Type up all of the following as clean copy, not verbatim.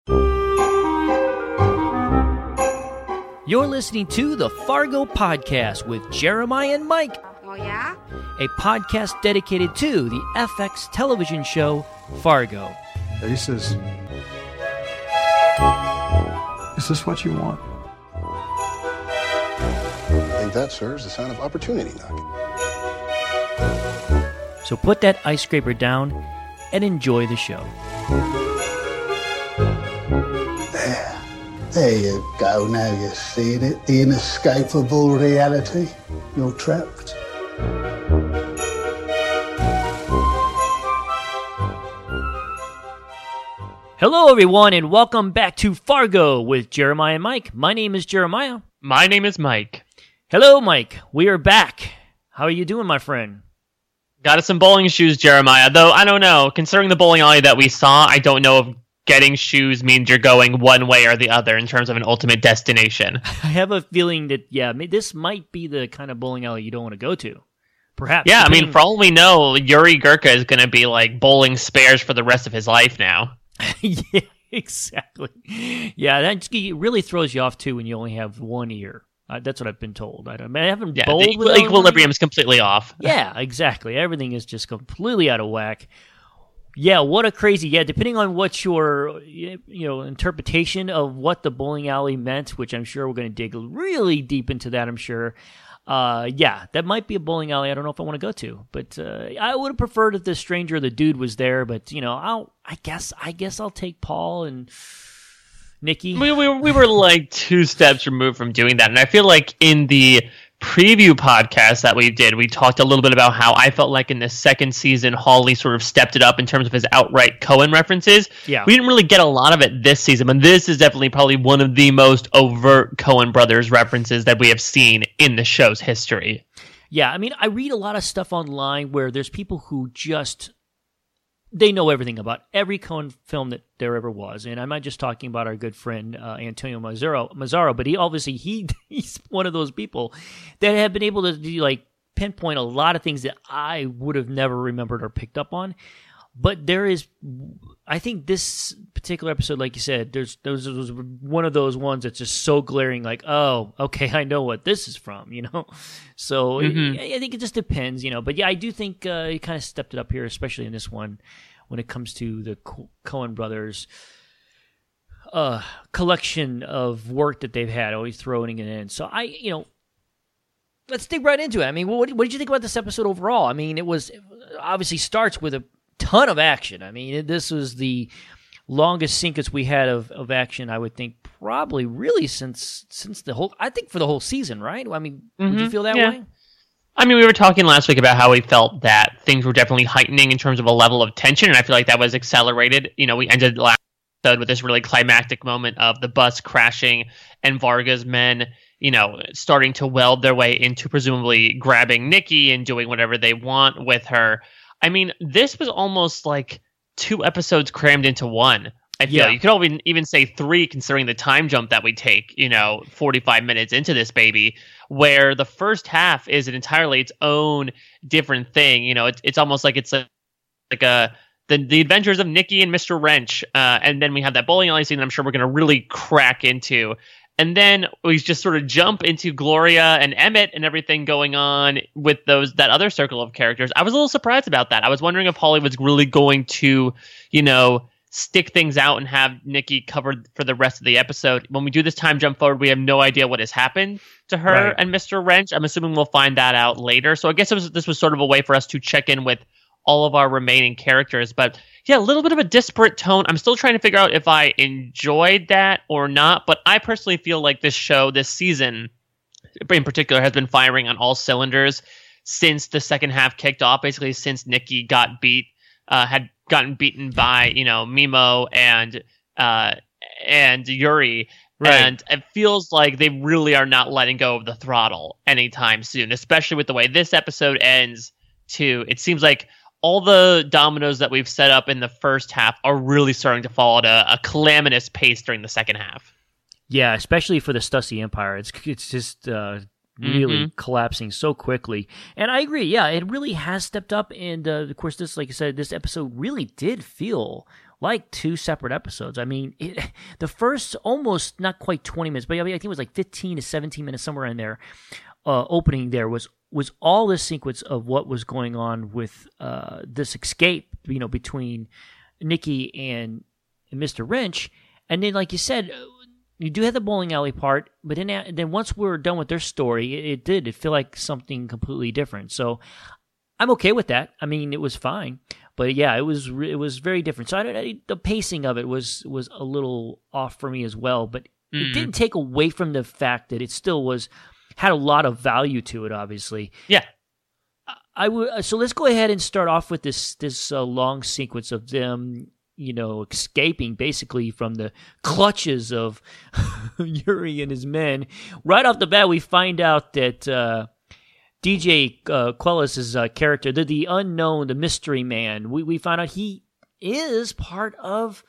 You're listening to the Fargo Podcast with Jeremiah and Mike. Oh, yeah? A podcast dedicated to the FX television show Fargo. He says, "Is this what you want?" I think that, sir, is a sign of opportunity knocking. So put that ice scraper down and enjoy the show. There you go, now you're seeing it. The inescapable reality. You're trapped. Hello, everyone, and welcome back to Fargo with Jeremiah and Mike. My name is Jeremiah. My name is Mike. Hello, Mike. We are back. How are you doing, my friend? Got us some bowling shoes, Jeremiah. Though, I don't know. Considering the bowling alley that we saw, I don't know if getting shoes means you're going one way or the other in terms of an ultimate destination. I have a feeling that, this might be the kind of bowling alley you don't want to go to. Perhaps. Yeah, I mean, for all we know, Yuri Gurka is going to be like bowling spares for the rest of his life now. Yeah, exactly. Yeah, that really throws you off, too, when you only have one ear. That's what I've been told. I haven't bowled the with equilibrium's completely off. Yeah, exactly. Everything is just completely out of whack. Yeah, what a crazy... Yeah, depending on what your interpretation of what the bowling alley meant, which I'm sure we're going to dig really deep into that, I'm sure. That might be a bowling alley I don't know if I want to go to. But I would have preferred if the stranger or the dude was there. But, I guess I'll take Paul and Nikki. We were like 2 steps removed from doing that. And I feel like in the preview podcast that we did, we talked a little bit about how I felt like in the second season, Hawley sort of stepped it up in terms of his outright Coen references. Yeah. We didn't really get a lot of it this season, but this is definitely probably one of the most overt Coen brothers references that we have seen in the show's history. Yeah, I mean, I read a lot of stuff online where there's people who they know everything about every Coen film that there ever was. And I'm not just talking about our good friend Antonio Mazzaro, but he's one of those people that have been able to pinpoint a lot of things that I would have never remembered or picked up on. But I think this particular episode, like you said, was one of those ones that's just so glaring, like, oh, okay, I know what this is from, So I think it just depends, But yeah, I do think he kind of stepped it up here, especially in this one, when it comes to the Coen brothers' collection of work that they've had, always throwing it in. So let's dig right into it. I mean, what did you think about this episode overall? I mean, it obviously starts with a ton of action. I mean, this was the longest sequence we had of action, I would think, probably really since for the whole season, right? I mean, would you feel that way? I mean, we were talking last week about how we felt that things were definitely heightening in terms of a level of tension, and I feel like that was accelerated. We ended last episode with this really climactic moment of the bus crashing and Varga's men, starting to weld their way into presumably grabbing Nikki and doing whatever they want with her. I mean, this was almost like 2 episodes crammed into one. I feel you could even say 3, considering the time jump that we take, 45 minutes into this baby, where the first half is entirely its own different thing. It's almost like it's the adventures of Nikki and Mr. Wrench. And then we have that bowling alley scene that I'm sure we're going to really crack into. And then we just sort of jump into Gloria and Emmett and everything going on with that other circle of characters. I was a little surprised about that. I was wondering if Hawley was really going to, stick things out and have Nikki covered for the rest of the episode. When we do this time jump forward, we have no idea what has happened to her and Mr. Wrench. I'm assuming we'll find that out later. So I guess this was sort of a way for us to check in with all of our remaining characters. But yeah, a little bit of a disparate tone. I'm still trying to figure out if I enjoyed that or not. But I personally feel like this show, this season in particular, has been firing on all cylinders since the second half kicked off, basically since Nikki had gotten beaten by, Mimo and Yuri. Right. And it feels like they really are not letting go of the throttle anytime soon, especially with the way this episode ends, too. It seems like all the dominoes that we've set up in the first half are really starting to fall at a calamitous pace during the second half. Yeah, especially for the Stussy Empire. It's just really collapsing so quickly. And I agree, yeah, it really has stepped up. And, of course, this, like I said, this episode really did feel like 2 separate episodes. I mean, the first almost not quite 20 minutes, but I think it was like 15 to 17 minutes, somewhere in there, opening there was all this sequence of what was going on with this escape, between Nikki and Mr. Wrench. And then, like you said, you do have the bowling alley part, but then once we're done with their story, it did feel like something completely different. So I'm okay with that. I mean, it was fine, but yeah, it was very different. So the pacing of it was a little off for me as well, but it didn't take away from the fact that it still had a lot of value to it. Obviously, yeah. So let's go ahead and start off with this long sequence of them, escaping basically from the clutches of Yuri and his men. Right off the bat, we find out that DJ Quellis' character, the unknown, the mystery man, we found out he is part of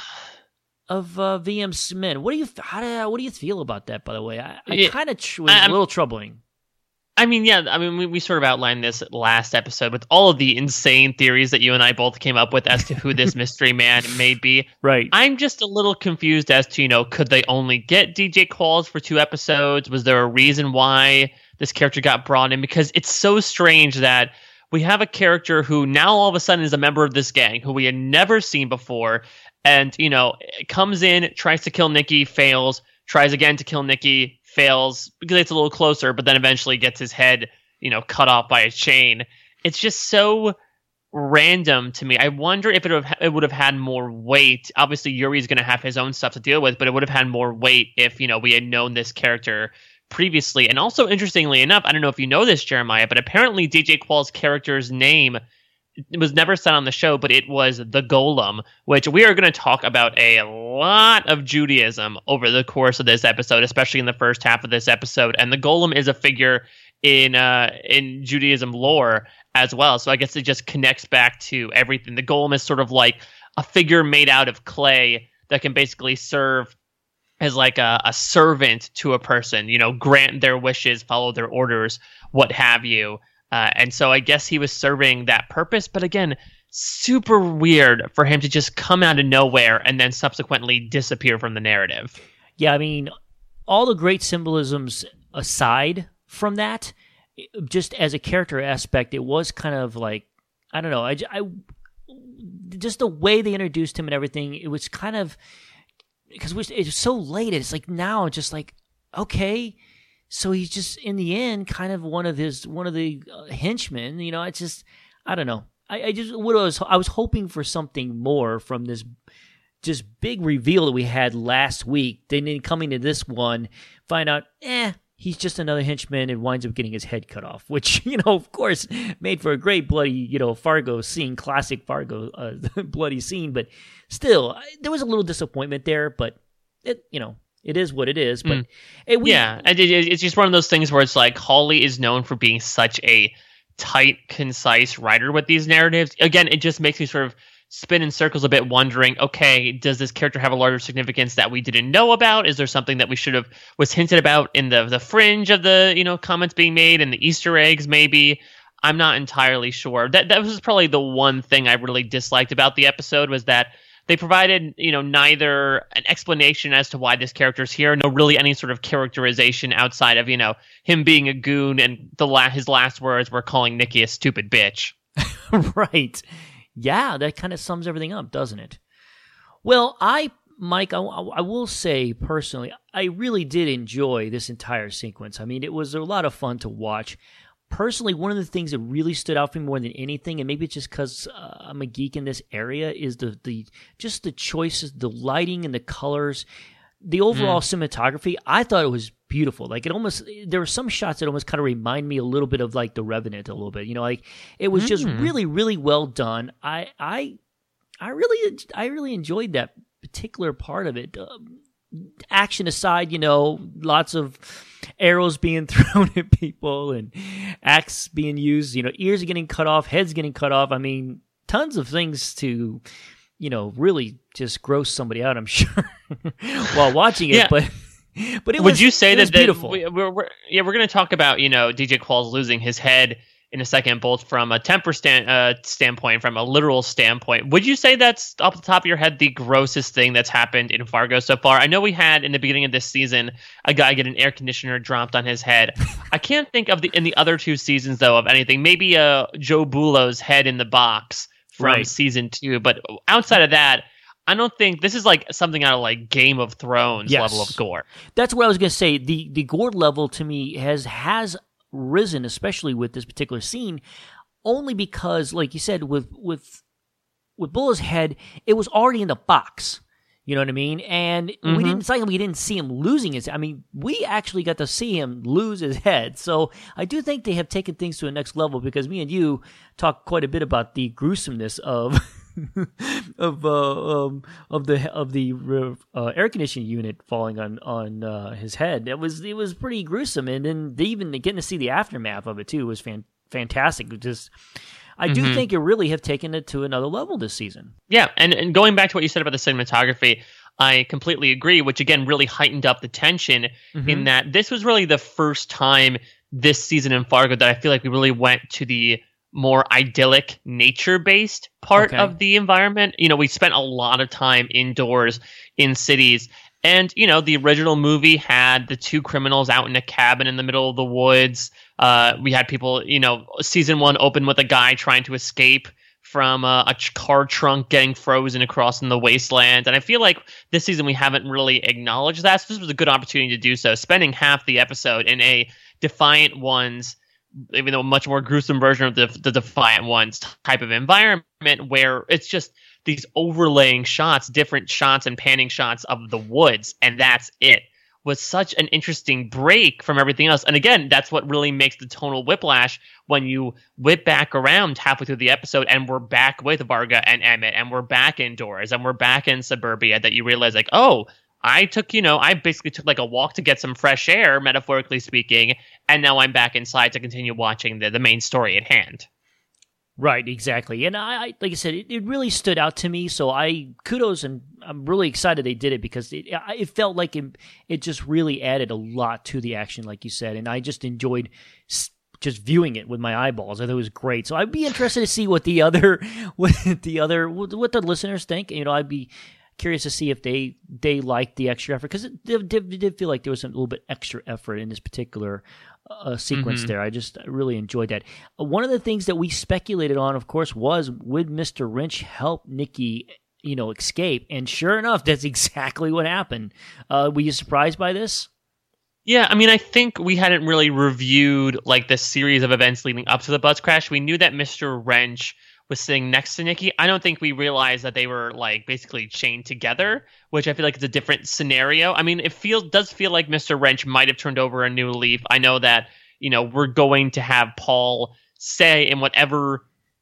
VM's men. What do you feel about that, by the way? I kind of was a little troubling. I mean, yeah. I mean, we sort of outlined this last episode with all of the insane theories that you and I both came up with as to who this mystery man may be. Right. I'm just a little confused as to, could they only get DJ Qualls for 2 episodes? Was there a reason why this character got brought in? Because it's so strange that we have a character who now all of a sudden is a member of this gang who we had never seen before. And, comes in, tries to kill Nikki, fails, tries again to kill Nikki, fails because it's a little closer, but then eventually gets his head, cut off by a chain. It's just so random to me. I wonder if it would have had more weight. Obviously, Yuri's going to have his own stuff to deal with, but it would have had more weight if, we had known this character previously. And also, interestingly enough, I don't know if you know this, Jeremiah, but apparently DJ Qualls' character's name, it was never said on the show, but it was the Golem, which we are going to talk about a lot of Judaism over the course of this episode, especially in the first half of this episode. And the Golem is a figure in Judaism lore as well. So I guess it just connects back to everything. The Golem is sort of like a figure made out of clay that can basically serve as like a servant to a person, grant their wishes, follow their orders, what have you. And so I guess he was serving that purpose. But again, super weird for him to just come out of nowhere and then subsequently disappear from the narrative. Yeah, I mean, all the great symbolisms aside from that, just as a character aspect, it was kind of like, I don't know, I just the way they introduced him and everything, it was kind of, because it was so late, it's like now just like, okay, so he's just in the end kind of one of the henchmen. It's just, I don't know. I was hoping for something more from this just big reveal that we had last week. Then coming to this one, find out, he's just another henchman and winds up getting his head cut off, which, of course, made for a great bloody, Fargo scene, classic Fargo bloody scene. But still, there was a little disappointment there, but it is what it is. But it's just one of those things where it's like Hawley is known for being such a tight, concise writer with these narratives. Again, it just makes me sort of spin in circles a bit, wondering, okay, does this character have a larger significance that we didn't know about? Is there something that we was hinted about in the fringe of the comments being made and the Easter eggs maybe? I'm not entirely sure. That was probably the one thing I really disliked about the episode, was that they provided, neither an explanation as to why this character's here, no really any sort of characterization outside of, him being a goon, and his last words were calling Nikki a stupid bitch. Right. Yeah, that kind of sums everything up, doesn't it? Well, Mike, I will say personally, I really did enjoy this entire sequence. I mean, it was a lot of fun to watch. Personally, one of the things that really stood out for me more than anything, and maybe it's just because I'm a geek in this area, is the choices, the lighting and the colors, the overall cinematography. I thought it was beautiful. Like there were some shots that almost kind of remind me a little bit of like The Revenant a little bit. Like it was just really, really well done. I really enjoyed that particular part of it. Action aside, lots of arrows being thrown at people and axe being used, ears are getting cut off, heads getting cut off. I mean, tons of things to, really just gross somebody out, I'm sure, while watching it. Yeah. But it was, would you say that beautiful? We're going to talk about, DJ Qualls losing his head in a second, both from a temper standpoint, from a literal standpoint. Would you say that's, off the top of your head, the grossest thing that's happened in Fargo so far? I know we had, in the beginning of this season, a guy get an air conditioner dropped on his head. I can't think of in the other 2 seasons, though, of anything. Maybe Joe Bulo's head in the box from season 2. But outside of that, I don't think this is like something out of like Game of Thrones level of gore. That's what I was going to say. The gore level to me has risen, especially with this particular scene, only because, like you said, with Bulla's head, it was already in the box. You know what I mean? And we didn't. It's like we didn't see him losing his. I mean, we actually got to see him lose his head. So I do think they have taken things to a next level, because me and you talked quite a bit about the gruesomeness of the air conditioning unit falling on his head. It was pretty gruesome, and then even getting to see the aftermath of it too was fantastic. I do think it really have taken it to another level this season. Yeah, and going back to what you said about the cinematography, I completely agree, which again really heightened up the tension in that this was really the first time this season in Fargo that I feel like we really went to the more idyllic, nature-based part of the environment. You know, we spent a lot of time indoors in cities. And, you know, the original movie had the 2 criminals out in a cabin in the middle of the woods. We had people, you know, season 1 opened with a guy trying to escape from a car trunk getting frozen across in the wasteland. And I feel like this season we haven't really acknowledged that. So this was a good opportunity to do so, spending half the episode in a Defiant Ones, even though a much more gruesome version of the Defiant Ones type of environment, where it's just these overlaying shots, different shots and panning shots of the woods, and that's it. Was such an interesting break from everything else. And again, that's what really makes the tonal whiplash when you whip back around halfway through the episode and we're back with Varga and Emmett, and we're back indoors, and we're back in suburbia, that you realize like, oh, I basically took like a walk to get some fresh air, metaphorically speaking, and now I'm back inside to continue watching the main story at hand. Right, exactly. And I like I said, it really stood out to me. So kudos, and I'm really excited they did it, because it felt like it just really added a lot to the action, like you said. And I just enjoyed just viewing it with my eyeballs. I thought it was great. So I'd be interested to see what the listeners think. You know, I'd be curious to see if they liked the extra effort, because it did feel like there was a little bit extra effort in this particular sequence there. I just really enjoyed that. One of the things that we speculated on, of course, was, would Mr. Wrench help Nikki, you know, escape? And sure enough, that's exactly what happened. Were you surprised by this? Yeah, I mean, I think we hadn't really reviewed like the series of events leading up to the bus crash. We knew that Mr. Wrench was sitting next to Nikki. I don't think we realized that they were like basically chained together, which I feel like is a different scenario. I mean, it does feel like Mr. Wrench might have turned over a new leaf. I know that, you know, we're going to have Paul say in whatever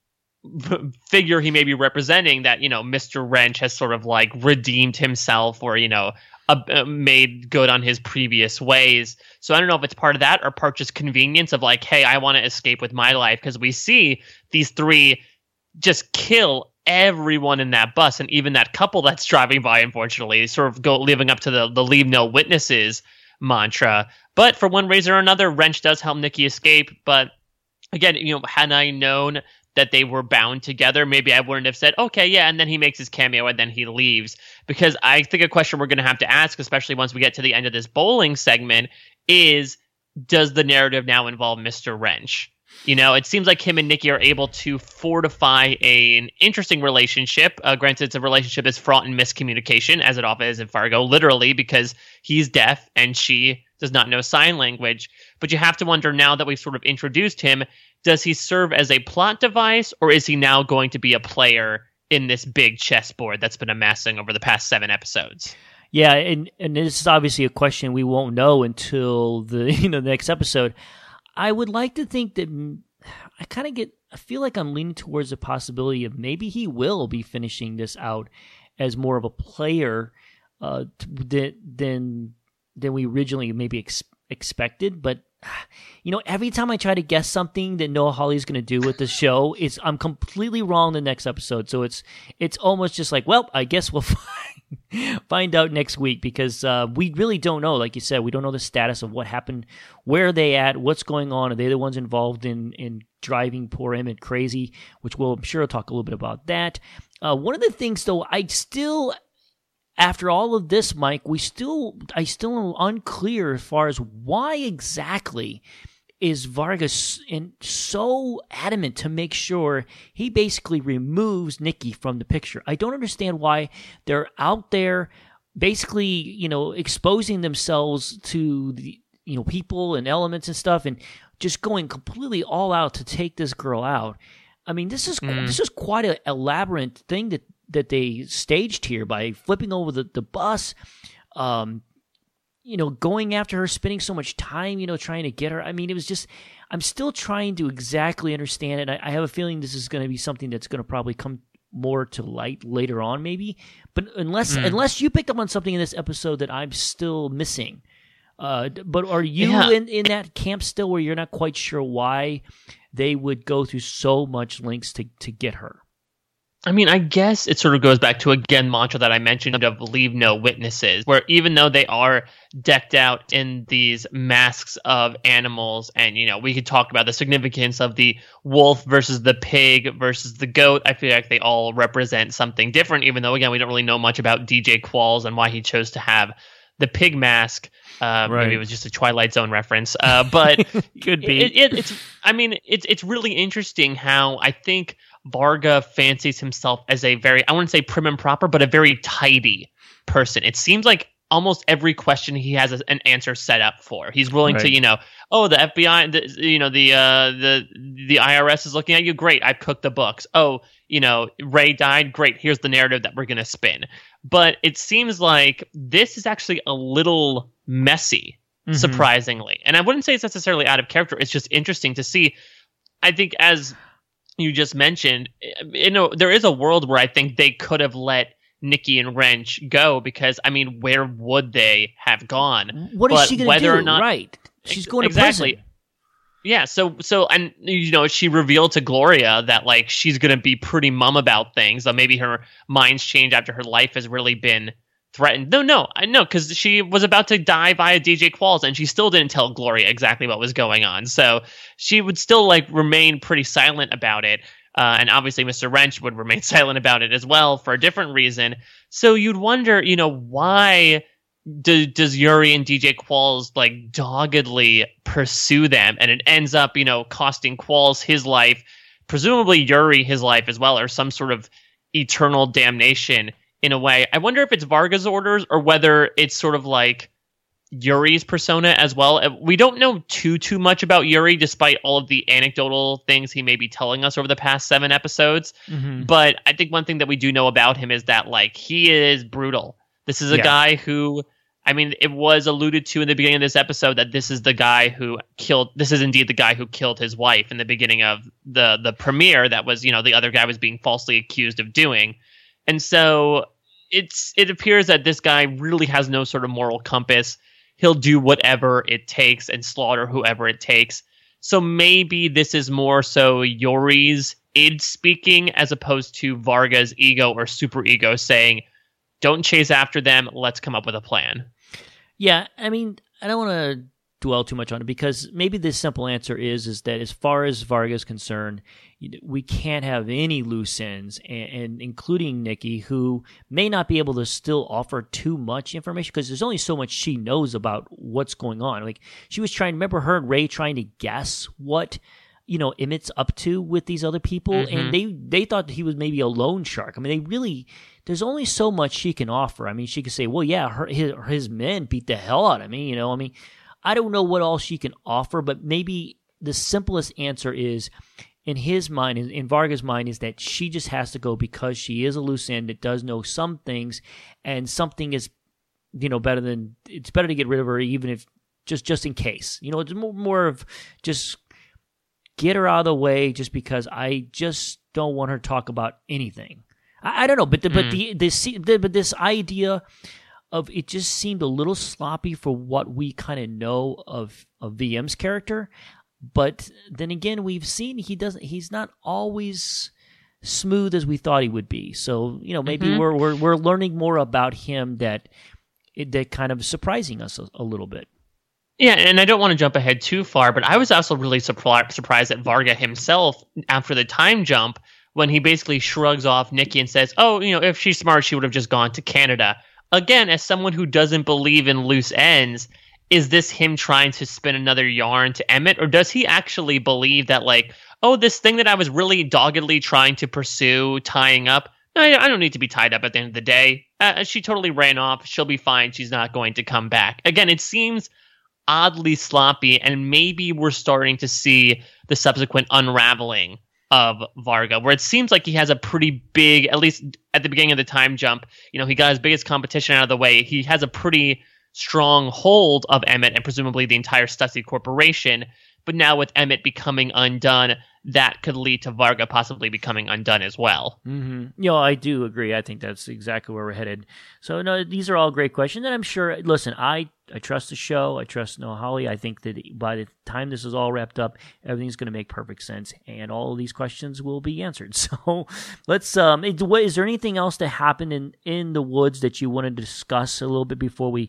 figure he may be representing that, you know, Mr. Wrench has sort of like redeemed himself, or, you know, made good on his previous ways. So I don't know if it's part of that or part just convenience of like, hey, I want to escape with my life, because we see these 3 just kill everyone in that bus, and even that couple that's driving by, unfortunately, sort of living up to the leave no witnesses mantra. But for one reason or another, Wrench does help Nikki escape. But again, you know, had I known that they were bound together, maybe I wouldn't have said, okay, yeah, and then he makes his cameo and then he leaves. Because I think a question we're going to have to ask, especially once we get to the end of this bowling segment, is, does the narrative now involve Mr. Wrench? You know, it seems like him and Nikki are able to fortify an interesting relationship. Granted, it's a relationship that's fraught in miscommunication, as it often is in Fargo, literally, because he's deaf and she does not know sign language. But you have to wonder, now that we've sort of introduced him, does he serve as a plot device, or is he now going to be a player in this big chessboard that's been amassing over the past 7 episodes? Yeah, and this is obviously a question we won't know until the next episode. I would like to think that I feel like I'm leaning towards the possibility of maybe he will be finishing this out as more of a player than we originally maybe expected. But, you know, every time I try to guess something that Noah Hawley's going to do with the show, I'm completely wrong the next episode. So it's almost just like, well, I guess we'll find. find out next week because we really don't know. Like you said, we don't know the status of what happened, where are they at, what's going on. Are they the ones involved in driving poor Emmett crazy? Which I'm sure we'll talk a little bit about that. One of the things, though, after all of this, Mike, I still am unclear as far as why exactly is Vargas so adamant to make sure he basically removes Nikki from the picture. I don't understand why they're out there basically, exposing themselves to the, people and elements and stuff and just going completely all out to take this girl out. I mean, this is quite an elaborate thing that they staged here by flipping over the bus, going after her, spending so much time, trying to get her. I mean, it was just, I'm still trying to exactly understand it. I have a feeling this is going to be something that's going to probably come more to light later on, maybe. But unless you picked up on something in this episode that I'm still missing. But are you in that camp still where you're not quite sure why they would go through so much lengths to get her? I mean, I guess it sort of goes back to, again, mantra that I mentioned of leave no witnesses, where even though they are decked out in these masks of animals, and, we could talk about the significance of the wolf versus the pig versus the goat, I feel like they all represent something different, even though, again, we don't really know much about DJ Qualls and why he chose to have the pig mask. Right. Maybe it was just a Twilight Zone reference, but could be. It's really interesting how I think Varga fancies himself as a very, I wouldn't say prim and proper, but a very tidy person. It seems like almost every question he has an answer set up for. He's willing to, the FBI, the IRS is looking at you. Great, I've cooked the books. Oh, Ray died. Great, here's the narrative that we're going to spin. But it seems like this is actually a little messy, surprisingly. And I wouldn't say it's necessarily out of character. It's just interesting to see. I think, as you just mentioned, there is a world where I think they could have let Nikki and Wrench go because, I mean, where would they have gone? What is she going to do? Or not, right. She's going to prison. Yeah, so and she revealed to Gloria that like she's gonna be pretty mum about things. So maybe her mind's changed after her life has really been threatened. No, I know, because she was about to die via DJ Qualls, and she still didn't tell Gloria exactly what was going on. So she would still like remain pretty silent about it. And obviously Mr. Wrench would remain silent about it as well for a different reason. So you'd wonder, why does Yuri and DJ Qualls like doggedly pursue them, and it ends up, costing Qualls his life, presumably Yuri his life as well, or some sort of eternal damnation in a way. I wonder if it's Varga's orders or whether it's sort of like Yuri's persona as well. We don't know too much about Yuri, despite all of the anecdotal things he may be telling us over the past 7 episodes. But I think one thing that we do know about him is that like he is brutal. This is a guy who, I mean, it was alluded to in the beginning of this episode that this is the guy who killed. This is indeed the guy who killed his wife in the beginning of the premiere. That was, the other guy was being falsely accused of doing, and so it appears that this guy really has no sort of moral compass. He'll do whatever it takes and slaughter whoever it takes. So maybe this is more so Yuri's id speaking as opposed to Varga's ego or superego saying, "Don't chase after them. Let's come up with a plan." Yeah, I mean, I don't want to dwell too much on it because maybe the simple answer is that as far as Varga's concerned, we can't have any loose ends, and including Nikki, who may not be able to still offer too much information because there's only so much she knows about what's going on. Like she was remember her and Ray trying to guess what Emmett's up to with these other people, and they thought that he was maybe a loan shark. I mean, there's only so much she can offer. I mean, she could say, well, yeah, his men beat the hell out of me, I mean, I don't know what all she can offer, but maybe the simplest answer is, in his mind, in Varga's mind, is that she just has to go because she is a loose end that does know some things, and something is, it's better to get rid of her even if, just in case. It's more of just get her out of the way just because I just don't want her to talk about anything. I don't know, but this idea of it just seemed a little sloppy for what we kind of know of VM's character. But then again, we've seen he's not always smooth as we thought he would be. So, maybe Mm-hmm. we're learning more about him that kind of surprising us a little bit. Yeah, and I don't want to jump ahead too far, but I was also really surprised at Varga himself after the time jump when he basically shrugs off Nikki and says, oh, if she's smart, she would have just gone to Canada. Again, as someone who doesn't believe in loose ends, is this him trying to spin another yarn to Emmett? Or does he actually believe that, like, oh, this thing that I was really doggedly trying to pursue, tying up, I don't need to be tied up at the end of the day. She totally ran off. She'll be fine. She's not going to come back. Again, it seems oddly sloppy, and maybe we're starting to see the subsequent unraveling of Varga, where it seems like he has a pretty big, at least at the beginning of the time jump, he got his biggest competition out of the way. He has a pretty strong hold of Emmett and presumably the entire Stussy Corporation. But now with Emmett becoming undone, that could lead to Varga possibly becoming undone as well. Mm-hmm. I do agree. I think that's exactly where we're headed. So, no, these are all great questions. And I'm sure, listen, I trust the show. I trust Noah Hawley. I think that by the time this is all wrapped up, everything's going to make perfect sense. And all of these questions will be answered. So let's, is there anything else that happened in the woods that you want to discuss a little bit before we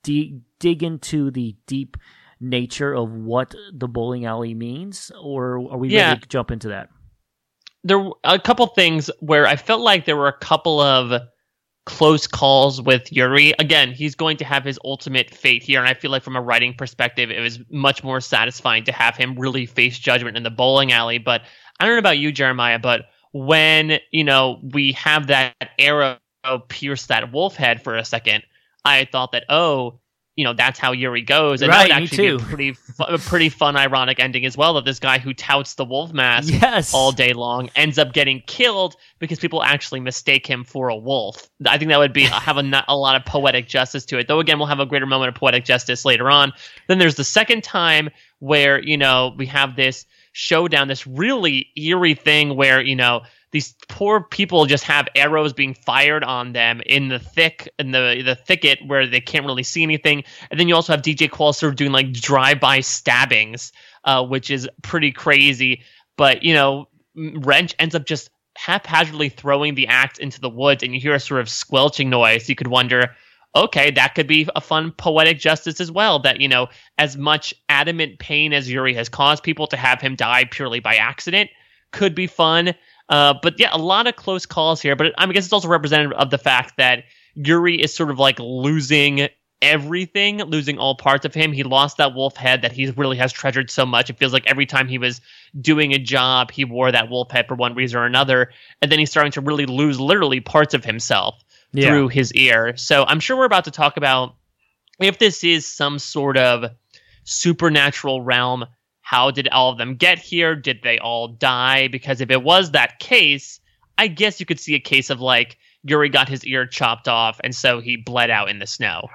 dig into the deep nature of what the bowling alley means, or are we ready to jump into that? There were a couple things where I felt like there were a couple of close calls with Yuri. Again, he's going to have his ultimate fate here, and I feel like from a writing perspective, it was much more satisfying to have him really face judgment in the bowling alley. But I don't know about you, Jeremiah, but when, we have that arrow pierce that wolf head for a second, I thought that, that's how Yuri goes. And right, that would actually be a pretty fun, ironic ending as well, that this guy who touts the wolf mask all day long ends up getting killed because people actually mistake him for a wolf. I think that would have a lot of poetic justice to it. Though, again, we'll have a greater moment of poetic justice later on. Then there's the second time where, we have this showdown, this really eerie thing where, these poor people just have arrows being fired on them in the thicket where they can't really see anything. And then you also have DJ Qualls sort of doing like drive-by stabbings, which is pretty crazy. But, Wrench ends up just haphazardly throwing the axe into the woods, and you hear a sort of squelching noise. You could wonder, okay, that could be a fun poetic justice as well, that, as much adamant pain as Yuri has caused people, to have him die purely by accident could be fun. But yeah, a lot of close calls here. But I guess it's also representative of the fact that Yuri is sort of like losing everything, losing all parts of him. He lost that wolf head that he really has treasured so much. It feels like every time he was doing a job, he wore that wolf head for one reason or another. And then he's starting to really lose literally parts of himself through his ear. So I'm sure we're about to talk about if this is some sort of supernatural realm. How did all of them get here? Did they all die? Because if it was that case, I guess you could see a case of like Yuri got his ear chopped off and so he bled out in the snow.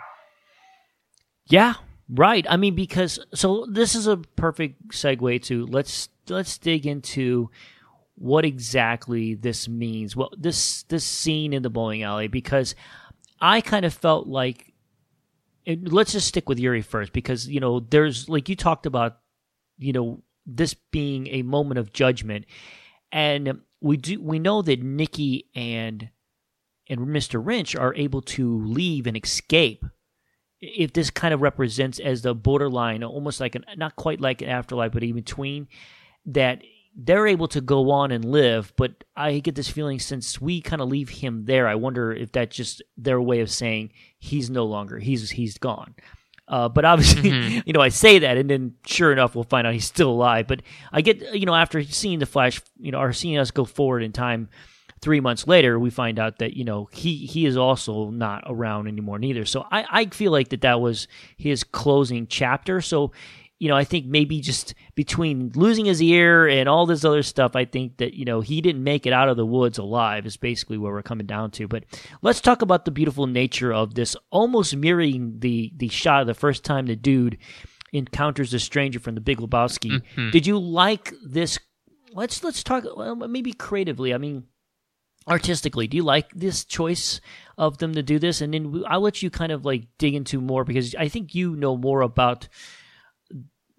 Yeah, right. I mean, so this is a perfect segue to let's dig into what exactly this means. Well, this scene in the bowling alley, because I kind of felt like, let's just stick with Yuri first, because there's, like you talked about, this being a moment of judgment, and we know that Nikki and Mr. Wrench are able to leave and escape. If this kind of represents as the borderline, almost like not quite like an afterlife, but in between, that they're able to go on and live. But I get this feeling, since we kind of leave him there, I wonder if that's just their way of saying he's no longer, he's gone. But obviously, I say that, and then sure enough, we'll find out he's still alive. But I get, after seeing the Flash, or seeing us go forward in time, 3 months later, we find out that, he is also not around anymore neither. So I feel like that was his closing chapter. So, I think maybe just between losing his ear and all this other stuff, I think that, he didn't make it out of the woods alive is basically where we're coming down to. But let's talk about the beautiful nature of this, almost mirroring the shot of the first time the dude encounters the stranger from The Big Lebowski. Mm-hmm. Did you like this? Let's talk maybe creatively. I mean, artistically, do you like this choice of them to do this? And then I'll let you kind of like dig into more, because I think you know more about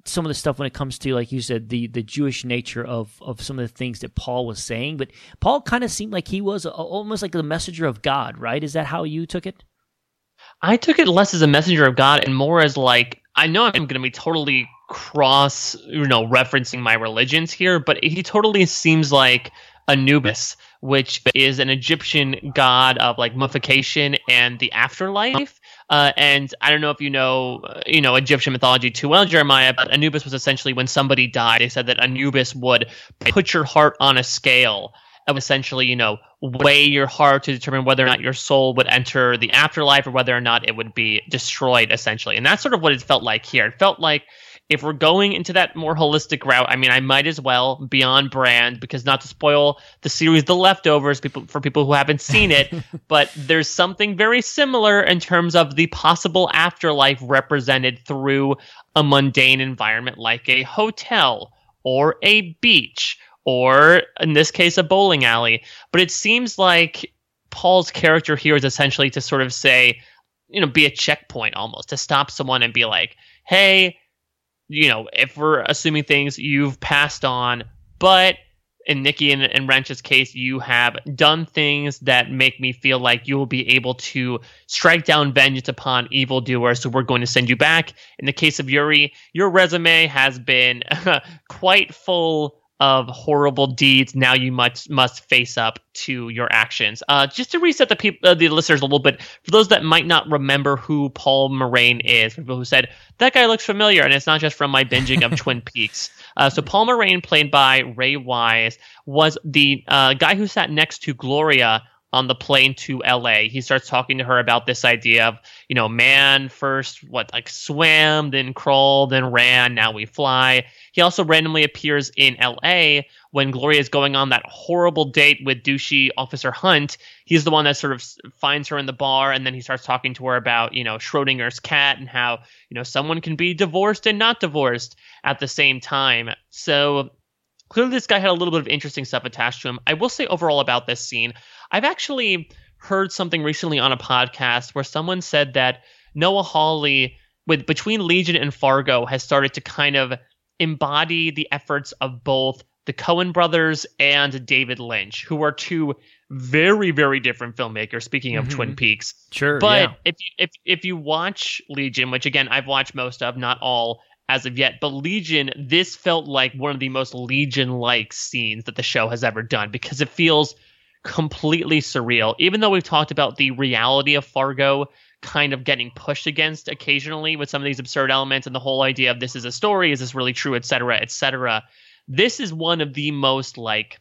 some of the stuff when it comes to, like you said, the Jewish nature of some of the things that Paul was saying. But Paul kind of seemed like he was almost like the messenger of God, right? Is that how you took it? I took it less as a messenger of God and more as like, I know I'm going to be totally referencing my religions here, but he totally seems like Anubis, which is an Egyptian god of like mummification and the afterlife. And I don't know if you know Egyptian mythology too well, Jeremiah, but Anubis was essentially when somebody died, they said that Anubis would put your heart on a scale and essentially, weigh your heart to determine whether or not your soul would enter the afterlife or whether or not it would be destroyed, essentially. And that's sort of what it felt like here. It felt like if we're going into that more holistic route, I mean, I might as well be on brand, because not to spoil the series The Leftovers for people who haven't seen it, but there's something very similar in terms of the possible afterlife represented through a mundane environment like a hotel or a beach or, in this case, a bowling alley. But it seems like Paul's character here is essentially to sort of say, be a checkpoint almost, to stop someone and be like, hey, if we're assuming things, you've passed on, but in Nikki and Wrench's case, you have done things that make me feel like you will be able to strike down vengeance upon evildoers, so we're going to send you back. In the case of Yuri, your resume has been quite full of horrible deeds. Now you must face up to your actions. Just to reset the listeners a little bit, for those that might not remember who Paul Moraine is, for people who said, that guy looks familiar, and it's not just from my binging of Twin Peaks. So Paul Moraine, played by Ray Wise, was the guy who sat next to Gloria on the plane to LA. He starts talking to her about this idea of, man first, swam, then crawled, then ran, now we fly. He also randomly appears in LA when Gloria is going on that horrible date with douchey Officer Hunt. He's the one that sort of finds her in the bar, and then he starts talking to her about, Schrodinger's cat and how, someone can be divorced and not divorced at the same time. So clearly this guy had a little bit of interesting stuff attached to him. I will say overall about this scene, I've actually heard something recently on a podcast where someone said that Noah Hawley, between Legion and Fargo, has started to kind of embody the efforts of both the Coen brothers and David Lynch, who are two very, very different filmmakers, speaking of Twin Peaks. Sure. But if you watch Legion, which again I've watched most of, not all as of yet, but Legion, this felt like one of the most Legion-like scenes that the show has ever done, because it feels completely surreal. Even though we've talked about the reality of Fargo kind of getting pushed against occasionally with some of these absurd elements and the whole idea of this is a story, is this really true, etc., etc., this is one of the most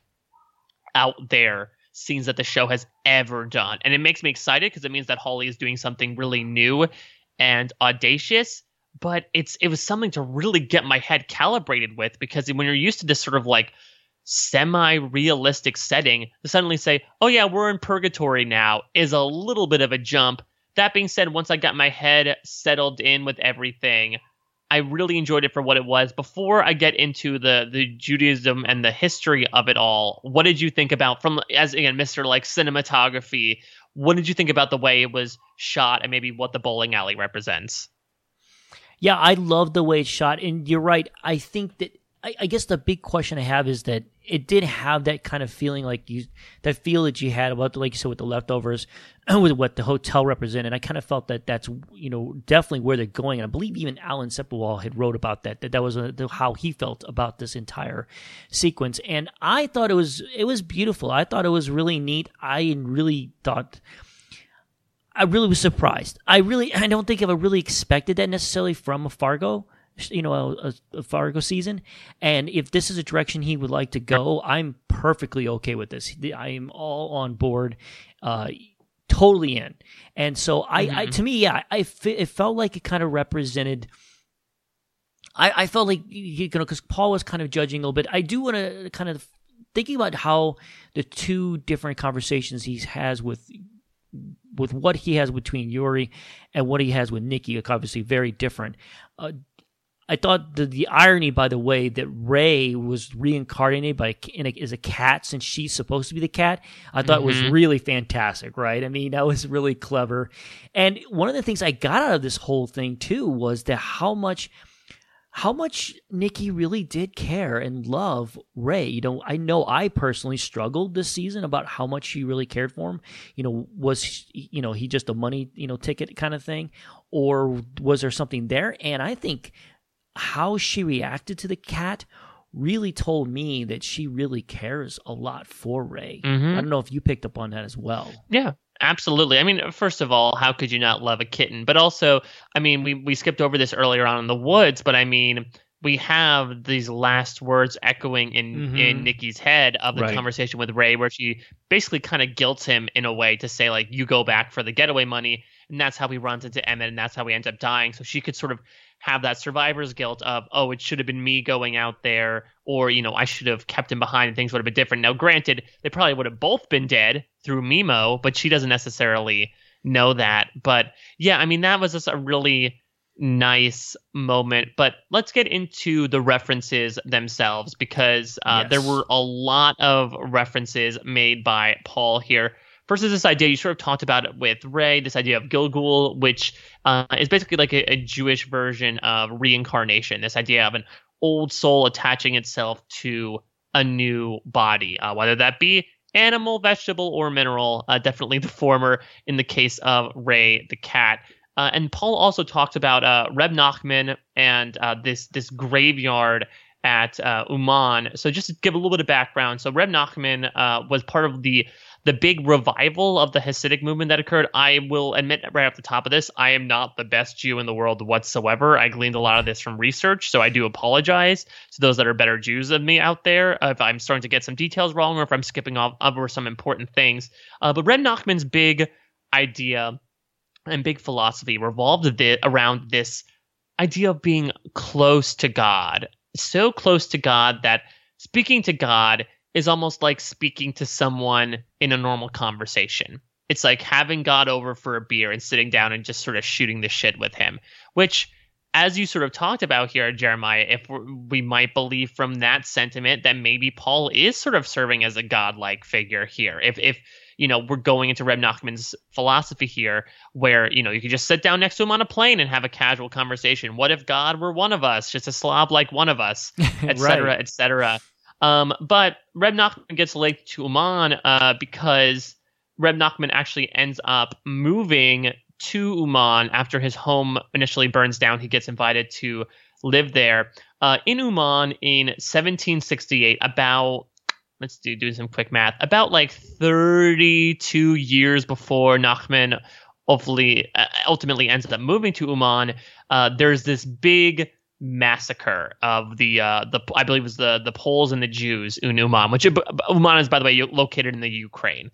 out there scenes that the show has ever done. And it makes me excited because it means that Hawley is doing something really new and audacious, but it was something to really get my head calibrated with, because when you're used to this sort of semi-realistic setting, to suddenly say, oh yeah, we're in purgatory now, is a little bit of a jump. That being said, once I got my head settled in with everything, I really enjoyed it for what it was. Before I get into the Judaism and the history of it all, what did you think about, Mr. Cinematography, what did you think about the way it was shot and maybe what the bowling alley represents? Yeah, I love the way it's shot, and you're right. I think that I guess the big question I have is that it did have that kind of feeling, that feel that you had about, like you said, with The Leftovers, with what the hotel represented. I kind of felt that that's definitely where they're going. And I believe even Alan Sepinwall had wrote about that was how he felt about this entire sequence. And I thought it was beautiful. I thought it was really neat. I really was surprised. I don't think I really expected that necessarily from a Fargo. A Fargo season, and if this is a direction he would like to go, I'm perfectly okay with this. I am all on board, totally in. And so it felt like it kind of represented. I felt like because Paul was kind of judging a little bit. I do want to kind of thinking about how the two different conversations he has with what he has between Yuri and what he has with Nikki, obviously very different. I thought the irony, by the way, that Ray was reincarnated as a cat since she's supposed to be the cat, I thought was really fantastic, right? I mean, that was really clever. And one of the things I got out of this whole thing, too, was how much how much Nikki really did care and love Ray. You know I personally struggled this season about how much she really cared for him. Was he just a money ticket kind of thing, or was there something there? And I think how she reacted to the cat really told me that she really cares a lot for Ray. Mm-hmm. I don't know if you picked up on that as well. Yeah. Absolutely. I mean, first of all, how could you not love a kitten? But also, I mean, we skipped over this earlier on in the woods, but I mean, we have these last words echoing in Nikki's head of the conversation with Ray, where she basically kind of guilts him in a way to say, like, you go back for the getaway money. And that's how he runs into Emmett, and that's how he ends up dying. So she could sort of have that survivor's guilt of, oh, it should have been me going out there, or, I should have kept him behind and things would have been different. Now, granted, they probably would have both been dead through Mimo, but she doesn't necessarily know that. But yeah, I mean, that was just a really nice moment. But let's get into the references themselves, because there were a lot of references made by Paul here. First is this idea, you sort of talked about it with Ray, this idea of Gilgul, which is basically like a Jewish version of reincarnation, this idea of an old soul attaching itself to a new body, whether that be animal, vegetable, or mineral, definitely the former in the case of Ray the cat. And Paul also talked about Reb Nachman and this graveyard at Uman. So just to give a little bit of background, so Reb Nachman was part of the big revival of the Hasidic movement that occurred. I will admit right off the top of this, I am not the best Jew in the world whatsoever. I gleaned a lot of this from research, so I do apologize to those that are better Jews than me out there if I'm starting to get some details wrong or if I'm skipping over some important things. But Reb Nachman's big idea and big philosophy revolved around this idea of being close to God. So close to God that speaking to God is almost like speaking to someone in a normal conversation. It's like having God over for a beer and sitting down and just sort of shooting the shit with him, which, as you sort of talked about here, Jeremiah, if we might believe from that sentiment that maybe Paul is sort of serving as a godlike figure here. If we're going into Reb Nachman's philosophy here, where, you could just sit down next to him on a plane and have a casual conversation. What if God were one of us, just a slob like one of us, et cetera, et cetera. But Reb Nachman gets linked to Uman because Reb Nachman actually ends up moving to Uman after his home initially burns down. He gets invited to live there in Uman in 1768, about, let's do some quick math, about like 32 years before Nachman ultimately ends up moving to Uman. There's this big massacre of the I believe it was the Poles and the Jews in Uman, which Uman is, by the way, located in the Ukraine.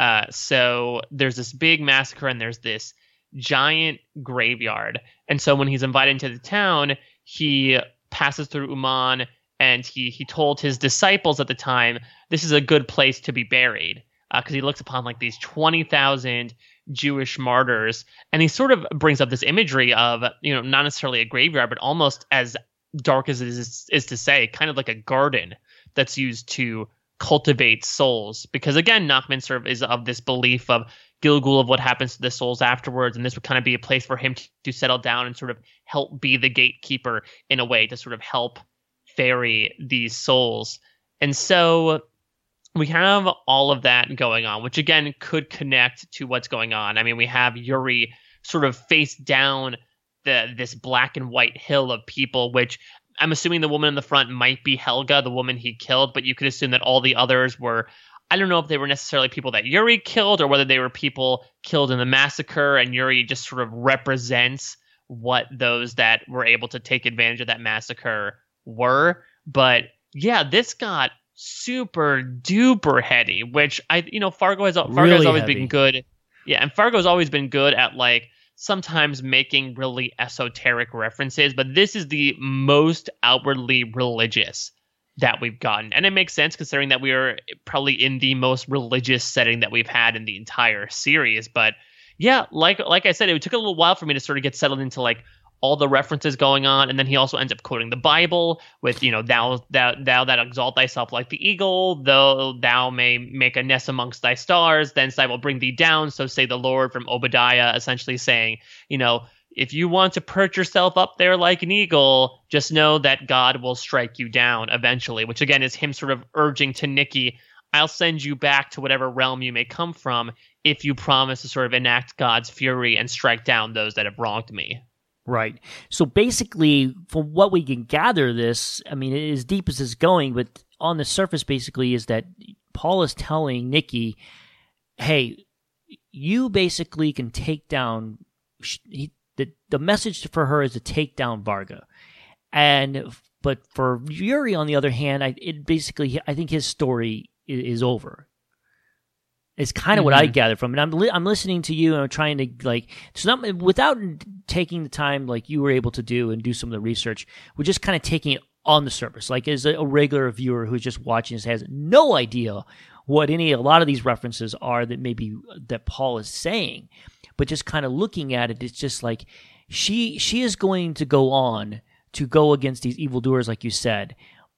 So there's this big massacre and there's this giant graveyard. And so when he's invited into the town, he passes through Uman and he told his disciples at the time, this is a good place to be buried, because he looks upon like these 20,000 Jewish martyrs, and he sort of brings up this imagery of, not necessarily a graveyard, but almost, as dark as it is to say, kind of like a garden that's used to cultivate souls. Because again, Nachman sort of is of this belief of Gilgul, of what happens to the souls afterwards, and this would kind of be a place for him to settle down and sort of help be the gatekeeper in a way to sort of help ferry these souls. And so we have all of that going on, which again could connect to what's going on. I mean, we have Yuri sort of face down this black and white hill of people, which I'm assuming the woman in the front might be Helga, the woman he killed, but you could assume that all the others were, I don't know if they were necessarily people that Yuri killed or whether they were people killed in the massacre, and Yuri just sort of represents what those that were able to take advantage of that massacre were. But yeah, this got super duper heady, which Fargo has really always heavy. been good. Yeah, and Fargo's always been good at like sometimes making really esoteric references, but this is the most outwardly religious that we've gotten. And it makes sense considering that we are probably in the most religious setting that we've had in the entire series. But yeah, like I said, it took a little while for me to sort of get settled into like all the references going on. And then he also ends up quoting the Bible with, thou that exalt thyself like the eagle, though thou may make a nest amongst thy stars, thence I will bring thee down. So say the Lord, from Obadiah, essentially saying, if you want to perch yourself up there like an eagle, just know that God will strike you down eventually, which again is him sort of urging to Nikki, I'll send you back to whatever realm you may come from if you promise to sort of enact God's fury and strike down those that have wronged me. Right. So basically, from what we can gather this, I mean, as deep as it's going, but on the surface basically is that Paul is telling Nikki, hey, you basically can take down, the message for her is to take down Varga. But for Yuri, on the other hand, I think his story is over. It's kind of what I gather from it. I'm listening to you and I'm trying to without taking the time like you were able to do and do some of the research. We're just kind of taking it on the surface, like as a regular viewer who's just watching this has no idea what a lot of these references are that Paul is saying, but just kind of looking at it, it's just like she is going to go on to go against these evildoers, like you said,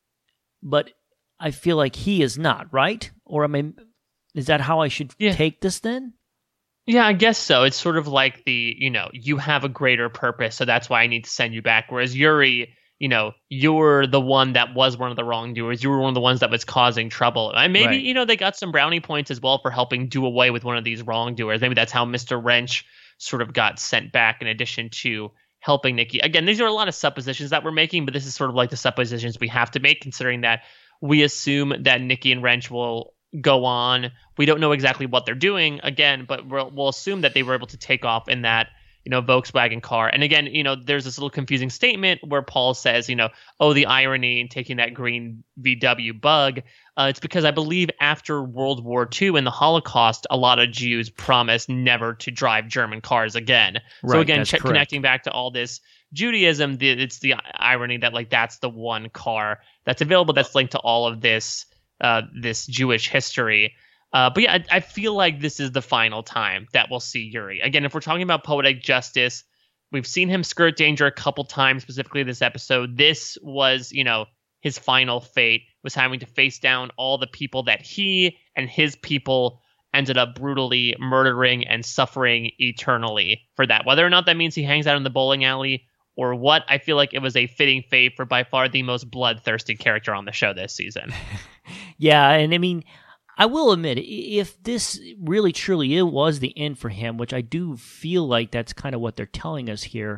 but I feel like he is not, right? Or is that how I should take this then? Yeah, I guess so. It's sort of like you have a greater purpose, so that's why I need to send you back. Whereas Yuri, you're the one that was one of the wrongdoers. You were one of the ones that was causing trouble. And maybe, they got some brownie points as well for helping do away with one of these wrongdoers. Maybe that's how Mr. Wrench sort of got sent back in addition to helping Nikki. Again, these are a lot of suppositions that we're making, but this is sort of like the suppositions we have to make, considering that we assume that Nikki and Wrench will go on. We don't know exactly what they're doing, again, but we'll assume that they were able to take off in that Volkswagen car. And again, there's this little confusing statement where Paul says, the irony in taking that green VW Bug. It's because I believe after World War II and the Holocaust, a lot of Jews promised never to drive German cars again. Right, so again, connecting back to all this Judaism, it's the irony that that's the one car that's available that's linked to all of this Jewish history. But yeah, I feel like this is the final time that we'll see Yuri. Again, if we're talking about poetic justice, we've seen him skirt danger a couple times, specifically this episode. This was, his final fate, was having to face down all the people that he and his people ended up brutally murdering and suffering eternally for that. Whether or not that means he hangs out in the bowling alley or what, I feel like it was a fitting fate for by far the most bloodthirsty character on the show this season. Yeah, and I mean, I will admit, if this really truly it was the end for him, which I do feel like that's kind of what they're telling us here,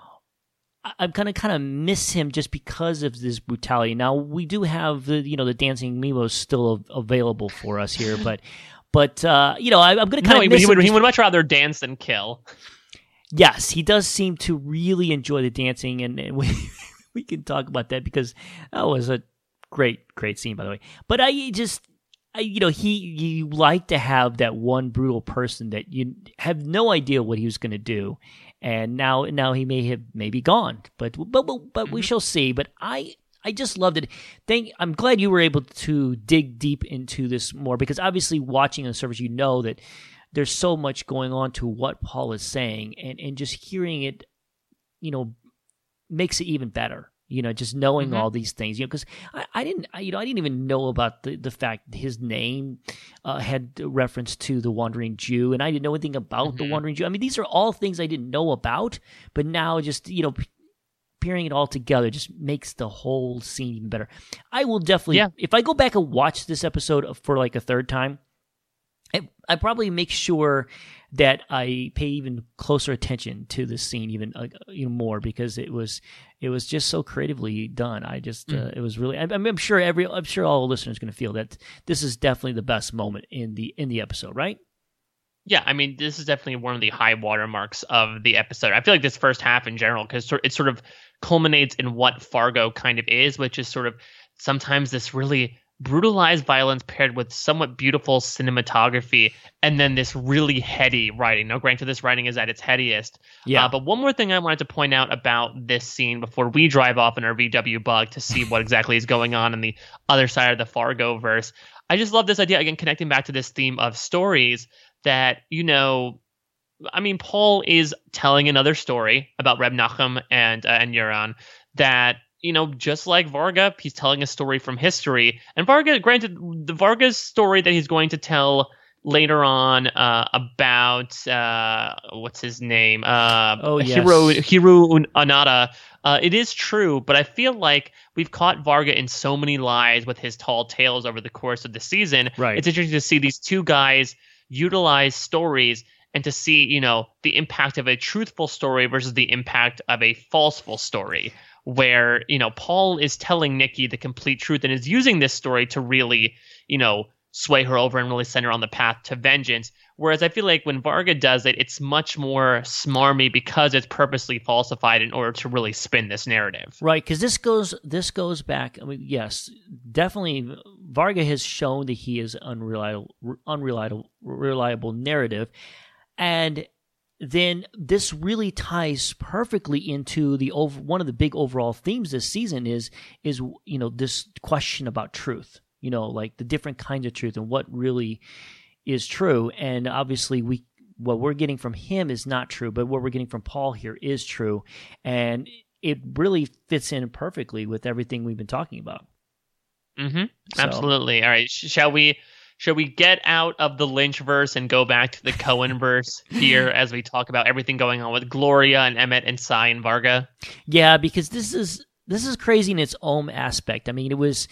I'm gonna kind of miss him just because of this brutality. Now we do have the dancing Mimos still available for us here, but I'm gonna kind of miss him. He would much rather dance than kill. Yes, he does seem to really enjoy the dancing, and we can talk about that because that was a great scene, by the way. But you like to have that one brutal person that you have no idea what he was going to do, and now he may be gone, but we shall see. But I just loved it. I'm glad you were able to dig deep into this more, because obviously watching on the surface, that there's so much going on to what Paul is saying, and just hearing it, makes it even better. Just knowing all these things, because I didn't even know about the fact that his name had reference to the Wandering Jew, and I didn't know anything about the Wandering Jew. I mean, these are all things I didn't know about, but now just, pairing it all together just makes the whole scene even better. I will definitely, if I go back and watch this episode for like a third time, I probably make sure that I pay even closer attention to this scene even more, because it was just so creatively done. I just it was really. I'm sure all the listeners are going to feel that this is definitely the best moment in the episode, right? Yeah, I mean, this is definitely one of the high watermarks of the episode. I feel like this first half in general, because it sort of culminates in what Fargo kind of is, which is sort of sometimes this really brutalized violence paired with somewhat beautiful cinematography, and then this really heady writing. Now, granted, this writing is at its headiest. Yeah. But one more thing I wanted to point out about this scene before we drive off in our VW Bug to see what exactly is going on in the other side of the Fargo verse. I just love this idea, again, connecting back to this theme of stories that, Paul is telling another story about Reb Nachum and Euron that, just like Varga, he's telling a story from history. And Varga, granted, the Varga's story that he's going to tell later on about what's his name? Yes. Hiro Anada. It is true, but I feel like we've caught Varga in so many lies with his tall tales over the course of the season. Right. It's interesting to see these two guys utilize stories and to see, the impact of a truthful story versus the impact of a falseful story, where, Paul is telling Nikki the complete truth and is using this story to really, sway her over and really send her on the path to vengeance. Whereas I feel like when Varga does it, it's much more smarmy because it's purposely falsified in order to really spin this narrative. Right, because this goes back. I mean, yes, definitely, Varga has shown that he is unreliable narrative, and then this really ties perfectly into one of the big overall themes this season is this question about truth. Like the different kinds of truth and what really is true. And obviously what we're getting from him is not true, but what we're getting from Paul here is true. And it really fits in perfectly with everything we've been talking about. Mm-hmm. Absolutely. All right. Shall we get out of the Lynchverse and go back to the Coenverse here as we talk about everything going on with Gloria and Emmett and Cy and Varga? Yeah, because this is crazy in its own aspect. I mean, it was,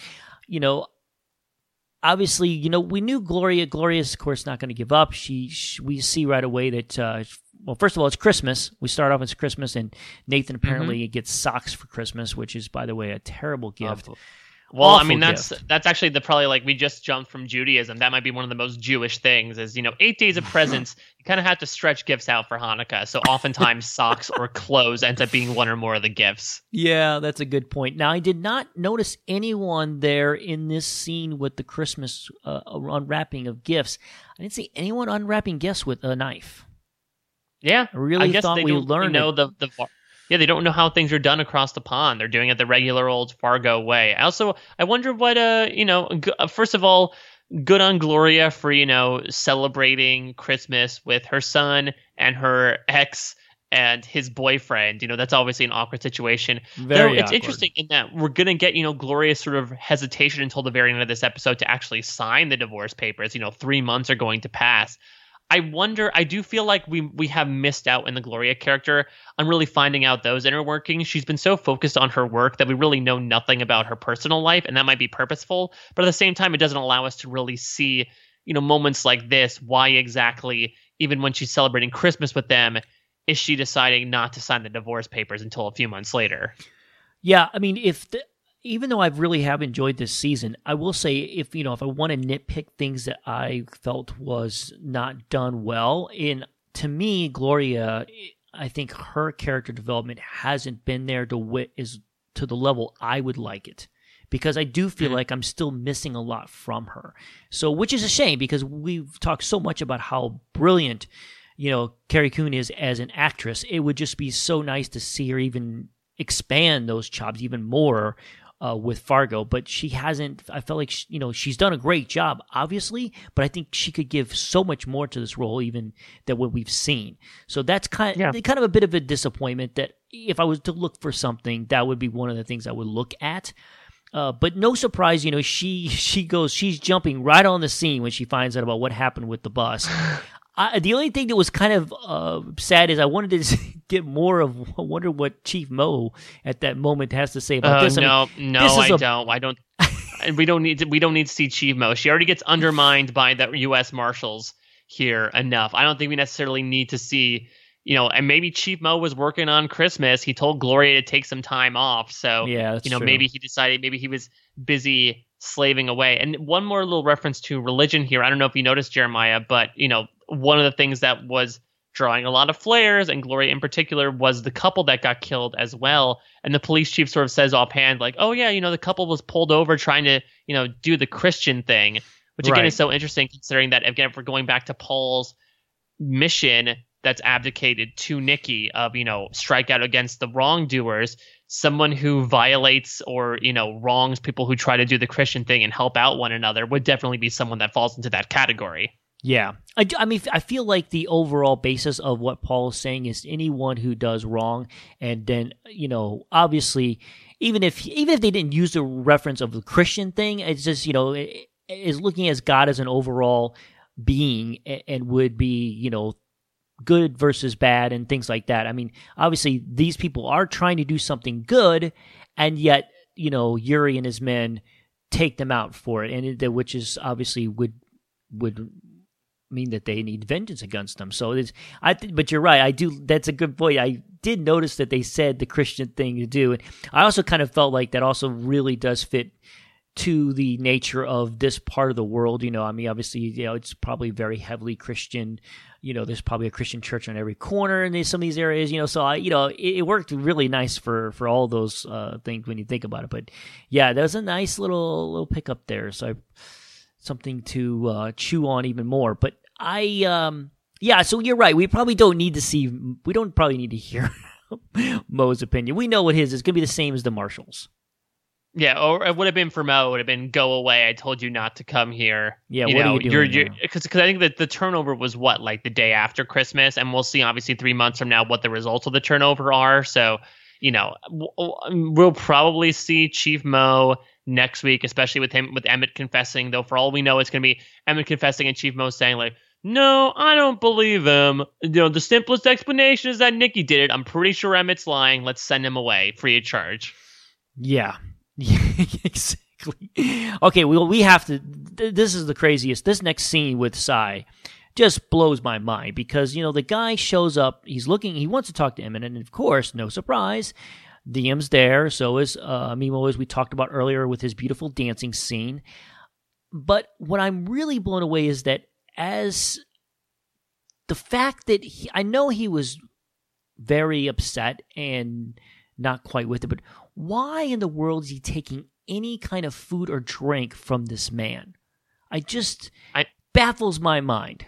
obviously, we knew Gloria's, of course, not going to give up. We see right away that, first of all, it's Christmas. We start off as Christmas, and Nathan apparently gets socks for Christmas, which is, by the way, a terrible gift. Well, Awful I mean, gift. that's actually probably like we just jumped from Judaism. That might be one of the most Jewish things is, 8 days of presents. You kind of have to stretch gifts out for Hanukkah. So oftentimes socks or clothes ends up being one or more of the gifts. Yeah, that's a good point. Now, I did not notice anyone there in this scene with the Christmas unwrapping of gifts. I didn't see anyone unwrapping gifts with a knife. Yeah, I really guess thought they we don't learned know Yeah, they don't know how things are done across the pond. They're doing it the regular old Fargo way. I wonder what, first of all, good on Gloria for, celebrating Christmas with her son and her ex and his boyfriend. That's obviously an awkward situation. Very It's awkward. interesting in that we're going to get, Gloria's sort of hesitation until the very end of this episode to actually sign the divorce papers. 3 months are going to pass. I do feel like we have missed out in the Gloria character on really finding out those inner workings. She's been so focused on her work that we really know nothing about her personal life, and that might be purposeful. But at the same time, it doesn't allow us to really see, moments like this. Why exactly, even when she's celebrating Christmas with them, is she deciding not to sign the divorce papers until a few months later? Yeah, I mean, even though I really have enjoyed this season, I will say if I want to nitpick things that I felt was not done well, to me, Gloria, I think her character development hasn't been there to the level I would like it, because I do feel like I'm still missing a lot from her. So, which is a shame, because we've talked so much about how brilliant, Carrie Coon is as an actress. It would just be so nice to see her even expand those chops even more with Fargo, but she hasn't. I felt like she's done a great job, obviously, but I think she could give so much more to this role even than what we've seen. So that's kind of a bit of a disappointment. That if I was to look for something, that would be one of the things I would look at. But no surprise, she's jumping right on the scene when she finds out about what happened with the bus. The only thing that was kind of sad is I wanted to get more of. I wonder what Chief Mo at that moment has to say about this. I don't. We don't need to see Chief Mo. She already gets undermined by the U.S. Marshals here enough. I don't think we necessarily need to see. And maybe Chief Mo was working on Christmas. He told Gloria to take some time off. So yeah, that's true. Maybe he decided. Maybe he was busy slaving away. And one more little reference to religion here. I don't know if you noticed, Jeremiah, but one of the things that was drawing a lot of flares, and Gloria in particular, was the couple that got killed as well. And the police chief sort of says offhand, like, oh yeah, the couple was pulled over trying to, do the Christian thing, which again is so interesting considering that, again, if we're going back to Paul's mission that's abdicated to Nikki of, strike out against the wrongdoers, someone who violates or, wrongs people who try to do the Christian thing and help out one another would definitely be someone that falls into that category. Yeah. I mean, I feel like the overall basis of what Paul is saying is anyone who does wrong, and then, obviously, even if they didn't use the reference of the Christian thing, it's just, is looking at God as an overall being and would be, good versus bad and things like that. I mean, obviously these people are trying to do something good, and yet, Yuri and his men take them out for it, and which is obviously would mean that they need vengeance against them. So but you're right. I do. That's a good point. I did notice that they said the Christian thing to do, and I also kind of felt like that also really does fit to the nature of this part of the world. I mean, obviously, it's probably very heavily Christian. There's probably a Christian church on every corner in some of these areas. So it worked really nice for all those things when you think about it. But yeah, that was a nice little pickup there. So something to chew on even more. But so you're right. We probably don't need to see. We don't probably need to hear Moe's opinion. We know what his is going to be the same as the Marshals. Yeah, or it would have been for Moe. It would have been, go away. I told you not to come here. Yeah, what are you doing? Because I think that the turnover was like the day after Christmas, and we'll see obviously 3 months from now what the results of the turnover are. So, we'll probably see Chief Moe next week, especially with Emmett confessing. Though for all we know, it's going to be Emmett confessing and Chief Moe saying like, "No, I don't believe him. The simplest explanation is that Nikki did it. I'm pretty sure Emmett's lying. Let's send him away free of charge." Yeah. Yeah, exactly. Okay, we have to. This is the craziest. This next scene with Sai just blows my mind because the guy shows up. He's looking. He wants to talk to Emmett, and of course, no surprise, Diem's there. So is Mimo, as we talked about earlier, with his beautiful dancing scene. But what I'm really blown away is that as the fact that I know he was very upset and not quite with it, but why in the world is he taking any kind of food or drink from this man? It baffles my mind.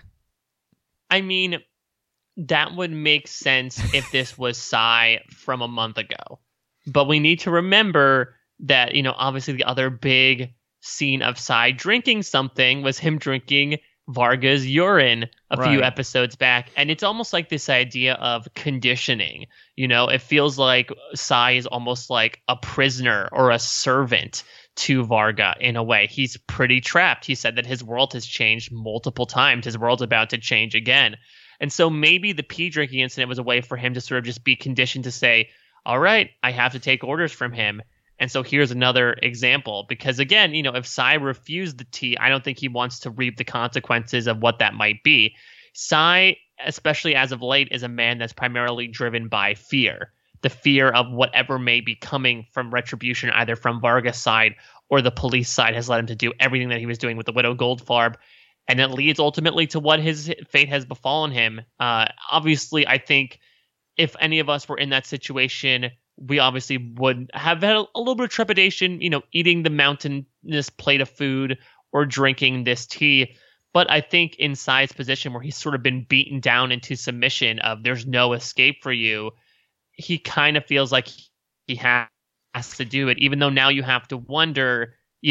I mean, that would make sense if this was Sai from a month ago. But we need to remember that, obviously the other big scene of Sai drinking something was him drinking Varga's urine a few episodes back. And it's almost like this idea of conditioning. It feels like Sai is almost like a prisoner or a servant to Varga in a way. He's pretty trapped. He said that his world has changed multiple times. His world's about to change again. And so maybe the pee drinking incident was a way for him to sort of just be conditioned to say, all right, I have to take orders from him. And so here's another example, because again, if Sai refused the tea, I don't think he wants to reap the consequences of what that might be. Sai, especially as of late, is a man that's primarily driven by fear. The fear of whatever may be coming from retribution, either from Varga's side or the police side, has led him to do everything that he was doing with the Widow Goldfarb. And it leads ultimately to what his fate has befallen him. Obviously, I think if any of us were in that situation, we obviously would have had a little bit of trepidation, eating the mountainous plate of food or drinking this tea. But I think in Sai's position, where he's sort of been beaten down into submission of there's no escape for you, he kind of feels like he has to do it, even though now you have to wonder,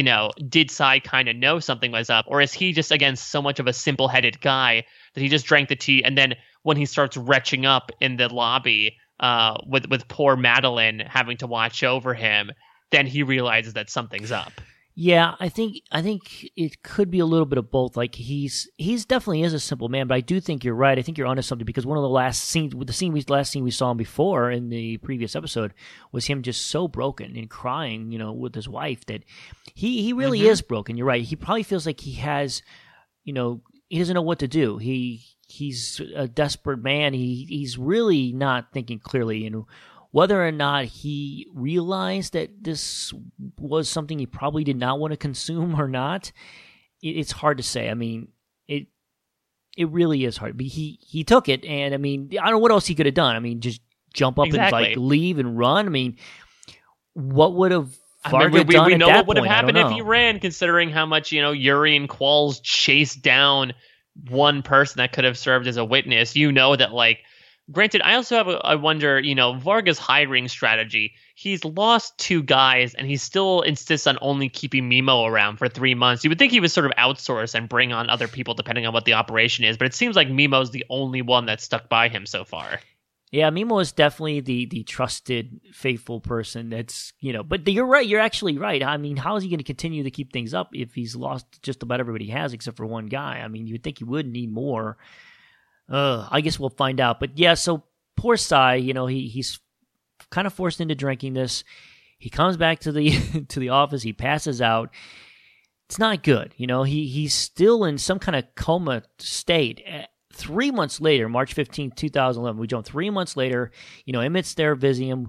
did Sai kind of know something was up? Or is he just, again, so much of a simple-headed guy that he just drank the tea, and then when he starts retching up in the lobby with poor Madeline having to watch over him, then he realizes that something's up. Yeah, I think it could be a little bit of both. Like he's definitely is a simple man, but I do think you're right. I think you're onto something, because one of the last scene we saw him before in the previous episode was him just so broken and crying, with his wife, that he really is broken. You're right. He probably feels like he has, he doesn't know what to do. He's a desperate man. He's really not thinking clearly, whether or not he realized that this was something he probably did not want to consume or not, it's hard to say. I mean, it really is hard. But he took it, and I mean, I don't know what else he could have done. I mean, just jump up and leave and run. I mean, what would have Varga done? We know at that what would have point? happened if he ran, considering how much Yuri and Qualls chased down one person that could have served as a witness. That granted, I also I wonder, Varga's hiring strategy. He's lost 2 guys, and he still insists on only keeping Mimo around for 3 months. You would think he would sort of outsource and bring on other people depending on what the operation is, but it seems like Mimo's the only one that's stuck by him so far. Yeah, Mimo is definitely the trusted, faithful person. That's but you're right. You're actually right. I mean, how is he going to continue to keep things up if he's lost just about everybody he has except for one guy? I mean, you'd think he would need more. I guess we'll find out. But yeah, so poor Sai. He's kind of forced into drinking this. He comes back to the to the office. He passes out. It's not good. He's still in some kind of coma state. 3 months later, March 15th, 2011, we jump 3 months later, Emmett's there visiting him.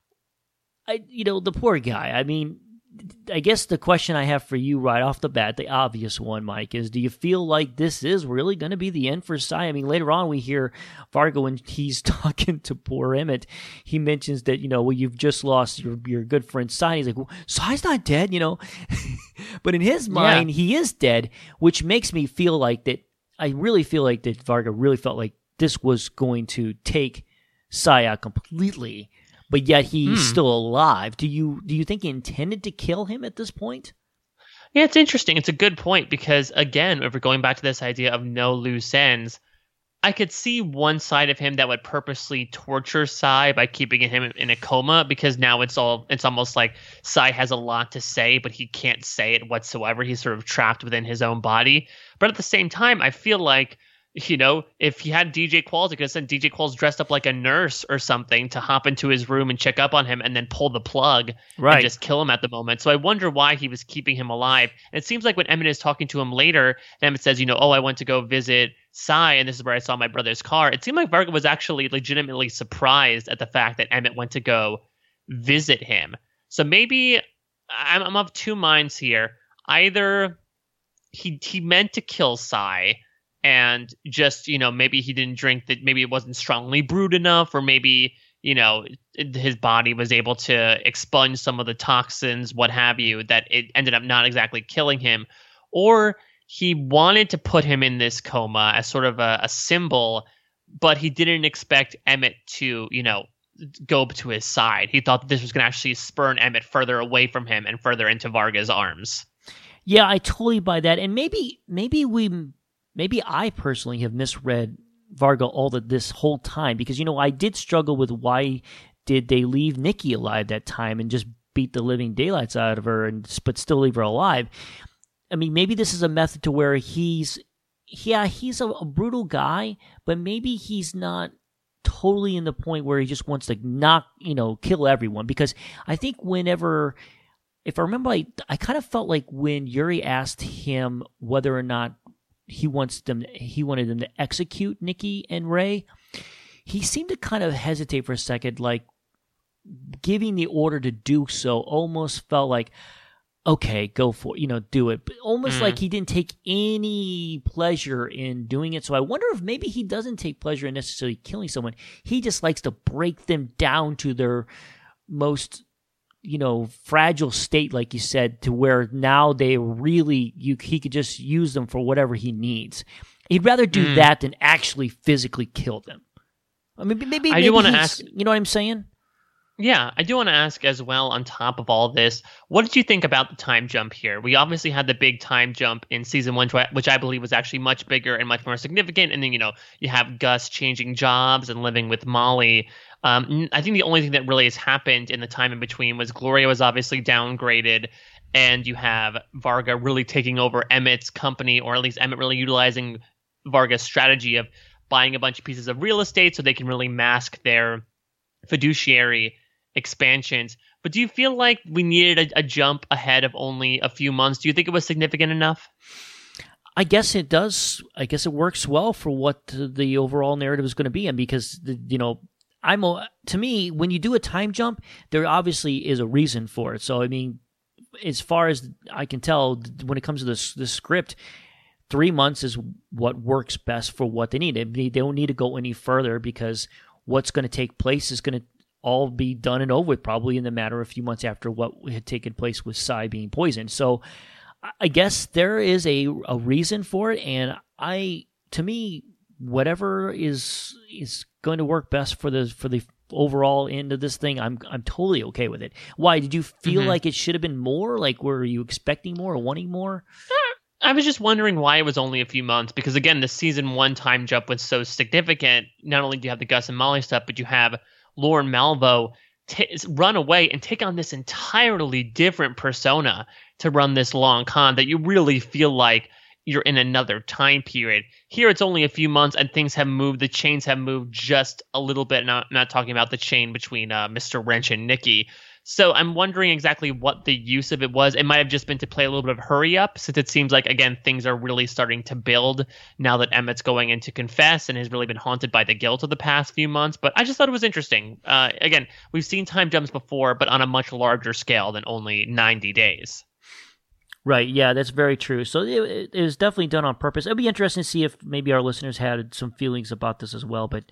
The poor guy. I mean, I guess the question I have for you right off the bat, the obvious one, Mike, is do you feel like this is really going to be the end for Sai? I mean, later on we hear Varga when he's talking to poor Emmett, he mentions that, well, you've just lost your good friend Sai. He's like, well, Sai's not dead, But in his mind, he is dead, which makes me feel like that. I really feel like that Varga really felt like this was going to take Sai out completely, but yet he's still alive. Do you think he intended to kill him at this point? Yeah, it's interesting. It's a good point because, again, if we're going back to this idea of no loose ends, I could see one side of him that would purposely torture Sai by keeping him in a coma because now it's almost like Sai has a lot to say, but he can't say it whatsoever. He's sort of trapped within his own body. But at the same time, I feel like, if he had DJ Qualls, he could have sent DJ Qualls dressed up like a nurse or something to hop into his room and check up on him and then pull the plug and just kill him at the moment. So I wonder why he was keeping him alive. And it seems like when Emmett is talking to him later, and Emmett says, I went to go visit Sai, and this is where I saw my brother's car. It seemed like Varga was actually legitimately surprised at the fact that Emmett went to go visit him. So maybe I'm of two minds here. Either he meant to kill Sai, and just, maybe he didn't drink that, maybe it wasn't strongly brewed enough, or maybe, his body was able to expunge some of the toxins, what have you, that it ended up not exactly killing him. Or he wanted to put him in this coma as sort of a symbol, but he didn't expect Emmett to, go to his side. He thought that this was going to actually spurn Emmett further away from him and further into Varga's arms. Yeah, I totally buy that. And maybe I personally have misread Varga this whole time because, I did struggle with why did they leave Nikki alive that time and just beat the living daylights out of her but still leave her alive. I mean, maybe this is a method to where he's a brutal guy, but maybe he's not totally in the point where he just wants to kill everyone. Because I think if I remember, I kind of felt like when Yuri asked him whether or not he wanted them to execute Nikki and Ray, he seemed to kind of hesitate for a second, like giving the order to do so almost felt like, okay, go for it, do it. But almost like he didn't take any pleasure in doing it. So I wonder if maybe he doesn't take pleasure in necessarily killing someone. He just likes to break them down to their most, fragile state, like you said, to where now they really, he could just use them for whatever he needs. He'd rather do that than actually physically kill them. I mean, maybe I do want to ask, you know what I'm saying? Yeah, I do want to ask as well, on top of all this, what did you think about the time jump here? We obviously had the big time jump in season 1, which I believe was actually much bigger and much more significant. And then, you have Gus changing jobs and living with Molly. I think the only thing that really has happened in the time in between was Gloria was obviously downgraded, and you have Varga really taking over Emmett's company, or at least Emmett really utilizing Varga's strategy of buying a bunch of pieces of real estate so they can really mask their fiduciary expansions. But do you feel like we needed a jump ahead of only a few months? Do you think it was significant enough? I guess it does. I guess it works well for what the overall narrative is going to be. And because, to me, when you do a time jump, there obviously is a reason for it. So, I mean, as far as I can tell, when it comes to this script, 3 months is what works best for what they need. They don't need to go any further because what's going to take place is going to all be done and over with probably in the matter of a few months after what had taken place with Sai being poisoned. So I guess there is a reason for it, and to me, whatever is going to work best for the overall end of this thing, I'm totally okay with it. Why did you feel like it should have been more? Like, were you expecting more or wanting more? I was just wondering why it was only a few months, because again, the season 1 time jump was so significant. Not only do you have the Gus and Molly stuff, but you have Lauren Malvo run away and take on this entirely different persona to run this long con that you really feel like you're in another time period. Here it's only a few months and things have moved. The chains have moved just a little bit. Not talking about the chain between Mr. Wrench and Nikki. So I'm wondering exactly what the use of it was. It might have just been to play a little bit of hurry up, since it seems like, again, things are really starting to build now that Emmett's going in to confess and has really been haunted by the guilt of the past few months. But I just thought it was interesting. Again, we've seen time jumps before, but on a much larger scale than only 90 days. Right, yeah, that's very true. So it was definitely done on purpose. It'd be interesting to see if maybe our listeners had some feelings about this as well. But,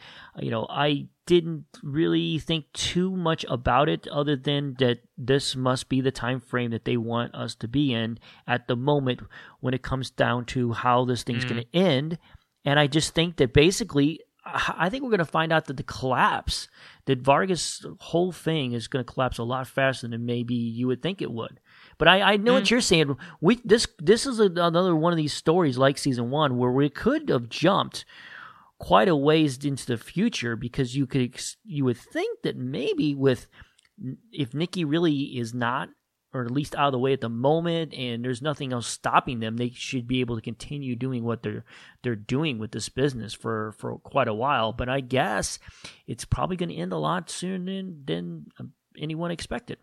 I didn't really think too much about it other than that this must be the time frame that they want us to be in at the moment when it comes down to how this thing's going to end. And I just think that basically, I think we're going to find out that that Vargas' whole thing is going to collapse a lot faster than maybe you would think it would. But I know what you're saying. This is another one of these stories like season 1 where we could have jumped quite a ways into the future, because you would think that maybe if Nikki really is not, or at least out of the way at the moment, and there's nothing else stopping them, they should be able to continue doing what they're doing with this business for quite a while. But I guess it's probably going to end a lot sooner than anyone expected.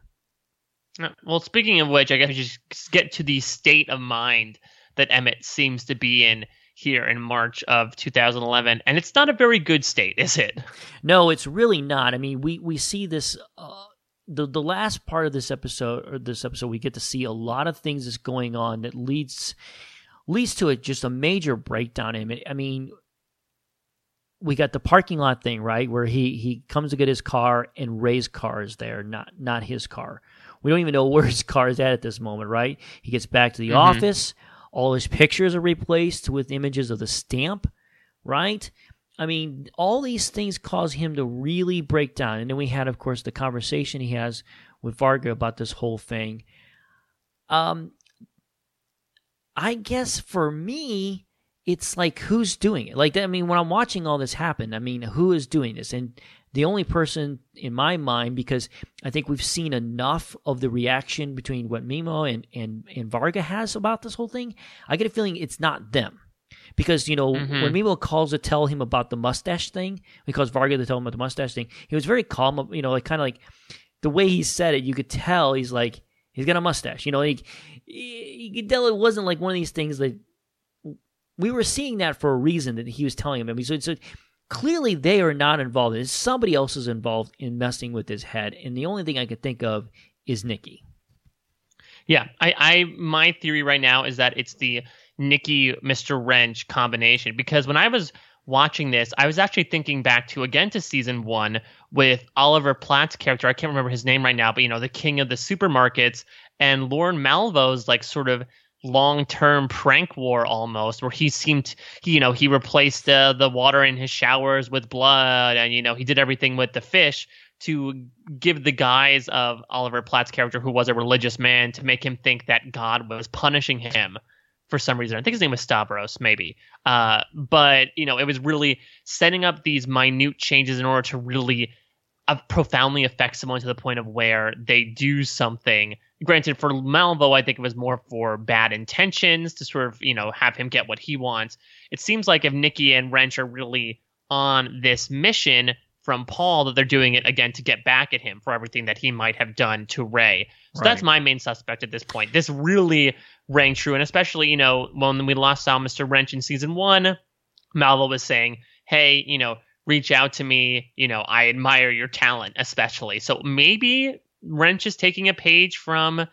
Well, speaking of which, I guess we just get to the state of mind that Emmett seems to be in here in March of 2011, and it's not a very good state, is it? No, it's really not. I mean, we see this the last part of this episode, we get to see a lot of things that's going on that leads to just a major breakdown in it. I mean, we got the parking lot thing, right, where he comes to get his car and Ray's car is there, not his car. We don't even know where his car is at this moment, right? He gets back to the office. All his pictures are replaced with images of the stamp, right? I mean, all these things cause him to really break down. And then we had, of course, the conversation he has with Varga about this whole thing. I guess for me, it's like, who's doing it? Like, I mean, when I'm watching all this happen, I mean, who is doing this? And the only person in my mind, because I think we've seen enough of the reaction between what Mimo and Varga has about this whole thing, I get a feeling it's not them. Because, when Mimo calls to tell him about the mustache thing, he calls Varga to tell him about the mustache thing, he was very calm, like kind of like the way he said it, you could tell he's like, he's got a mustache. You could tell it wasn't like one of these things that we were seeing that for a reason that he was telling him. I mean, so clearly they are not involved. It's somebody else is involved in messing with his head. And the only thing I could think of is Nikki. Yeah, my theory right now is that it's the Nikki Mr. Wrench combination, because when I was watching this, I was actually thinking back to season 1 with Oliver Platt's character. I can't remember his name right now, but the king of the supermarkets, and Lauren Malvo's like sort of long-term prank war almost, where he replaced the water in his showers with blood, and he did everything with the fish to give the guise of Oliver Platt's character, who was a religious man, to make him think that God was punishing him for some reason. I think his name was Stavros, maybe. But it was really setting up these minute changes in order to really profoundly affect someone to the point of where they do something. Granted, for Malvo, I think it was more for bad intentions to sort of, have him get what he wants. It seems like if Nikki and Wrench are really on this mission from Paul, that they're doing it again to get back at him for everything that he might have done to Ray. So That's my main suspect at this point. This really rang true. And especially, when we last saw Mr. Wrench in season 1, Malvo was saying, hey, reach out to me. I admire your talent, especially. So maybe Wrench is taking a page from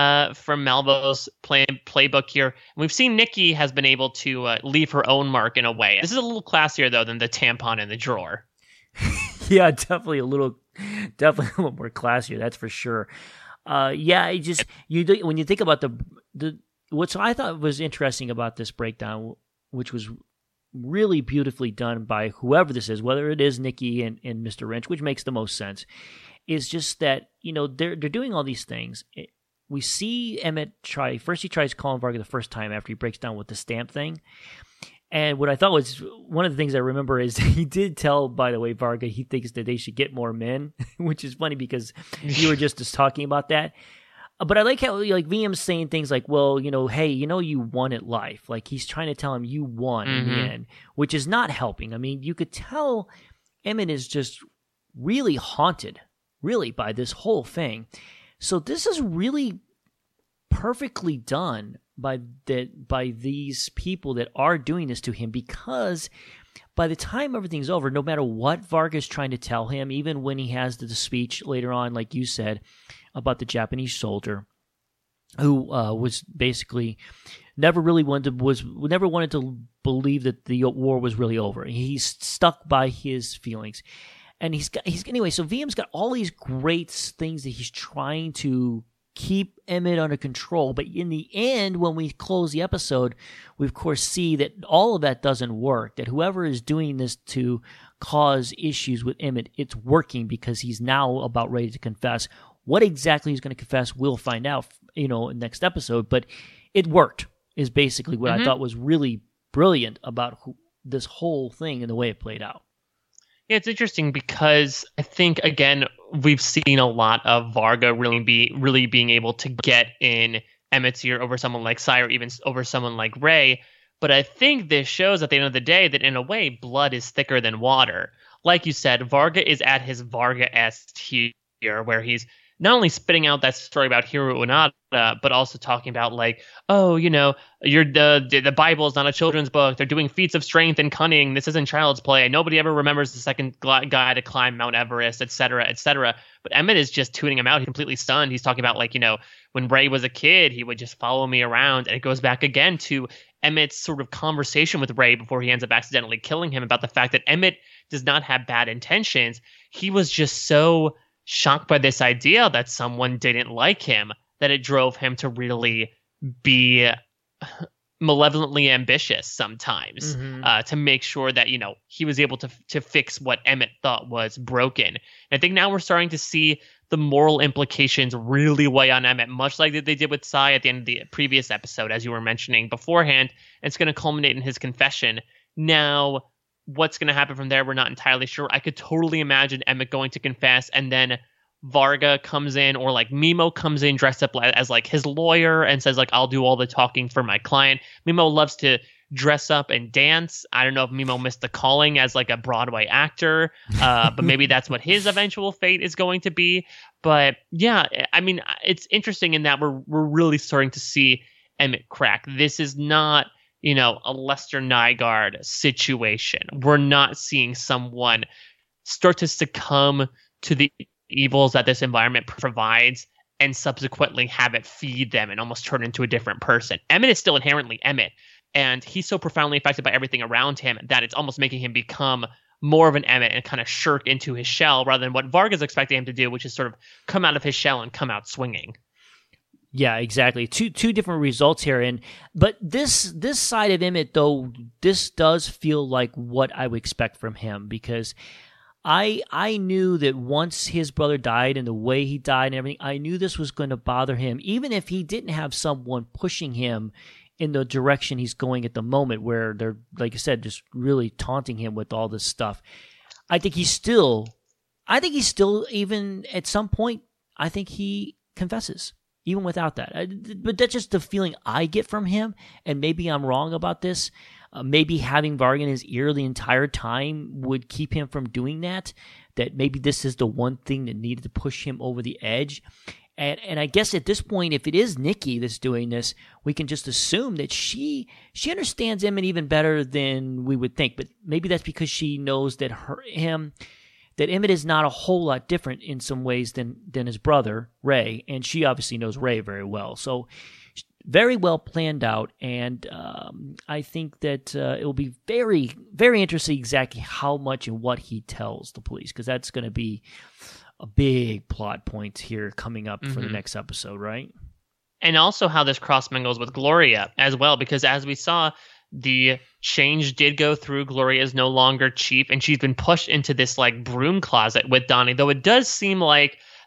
Malvo's playbook here. And we've seen Nikki has been able to leave her own mark in a way. This is a little classier, though, than the tampon in the drawer. Yeah, definitely a little more classier. That's for sure. Yeah, when you think about what I thought was interesting about this breakdown, which was really beautifully done by whoever this is, whether it is Nikki and Mr. Wrench, which makes the most sense, is just that they're doing all these things, we see Emmett try. First, he tries calling Varga the first time after he breaks down with the stamp thing. And what I thought was one of the things I remember is he did tell, by the way, Varga he thinks that they should get more men, which is funny because you were just talking about that. But I like how like VM's saying things like, well, hey, you won at life. Like he's trying to tell him you won in the end, which is not helping. I mean, you could tell Emmett is just really haunted, really, by this whole thing. So this is really perfectly done by these people that are doing this to him, because by the time everything's over, no matter what Varga's trying to tell him, even when he has the speech later on, like you said, about the Japanese soldier who was basically never wanted to believe that the war was really over. He's stuck by his feelings. And anyway, so VM's got all these great things that he's trying to keep Emmett under control, but in the end, when we close the episode, we of course see that all of that doesn't work, that whoever is doing this to cause issues with Emmett, it's working because he's now about ready to confess. What exactly he's going to confess, we'll find out, in next episode, but it worked, is basically what I thought was really brilliant about this whole thing and the way it played out. Yeah, it's interesting because I think, again, we've seen a lot of Varga really being able to get in Emmett's ear over someone like Sai or even over someone like Ray. But I think this shows at the end of the day that in a way, blood is thicker than water. Like you said, Varga is at his Varga-esque here, where he's not only spitting out that story about Hiro Unada, but also talking about like, oh, the Bible is not a children's book. They're doing feats of strength and cunning. This isn't child's play. Nobody ever remembers the second guy to climb Mount Everest, et cetera, et cetera. But Emmett is just tuning him out. He's completely stunned. He's talking about like, when Ray was a kid, he would just follow me around. And it goes back again to Emmett's sort of conversation with Ray before he ends up accidentally killing him about the fact that Emmett does not have bad intentions. He was just so shocked by this idea that someone didn't like him that it drove him to really be malevolently ambitious sometimes, to make sure that he was able to fix what Emmett thought was broken. And I think now we're starting to see the moral implications really weigh on Emmett, much like they did with Sai at the end of the previous episode, as you were mentioning beforehand. And it's going to culminate in his confession. Now, what's going to happen from there, we're not entirely sure. I could totally imagine Emmett going to confess, and then Varga comes in, or like Mimo comes in dressed up as like his lawyer and says like, I'll do all the talking for my client. Mimo loves to dress up and dance. I don't know if Mimo missed the calling as like a Broadway actor, but maybe that's what his eventual fate is going to be. But yeah, I mean, it's interesting in that we're really starting to see Emmett crack. This is not a Lester Nygaard situation. We're not seeing someone start to succumb to the evils that this environment provides and subsequently have it feed them and almost turn into a different person. Emmett is still inherently Emmett, and he's so profoundly affected by everything around him that it's almost making him become more of an Emmett and kind of shirk into his shell rather than what Varga's expecting him to do, which is sort of come out of his shell and come out swinging. Yeah, exactly. Two different results here, but this side of Emmett, though, this does feel like what I would expect from him, because I knew that once his brother died and the way he died and everything, I knew this was going to bother him, even if he didn't have someone pushing him in the direction he's going at the moment, where they're, like I said, just really taunting him with all this stuff. I think he's still, even at some point, I think he confesses. Even without that. But that's just the feeling I get from him, and maybe I'm wrong about this. Maybe having Varga in his ear the entire time would keep him from doing that, that maybe this is the one thing that needed to push him over the edge. And I guess at this point, if it is Nikki that's doing this, we can just assume that she understands Emmett even better than we would think. But maybe that's because she knows that that Emmett is not a whole lot different in some ways than his brother, Ray, and she obviously knows Ray very well. So very well planned out, and I think that it will be very, very interesting exactly how much and what he tells the police, because that's going to be a big plot point here coming up for the next episode, right? And also how this cross-mingles with Gloria as well, because as we saw, the change did go through. Gloria is no longer chief, and she's been pushed into this like broom closet with Donnie, though it does seem like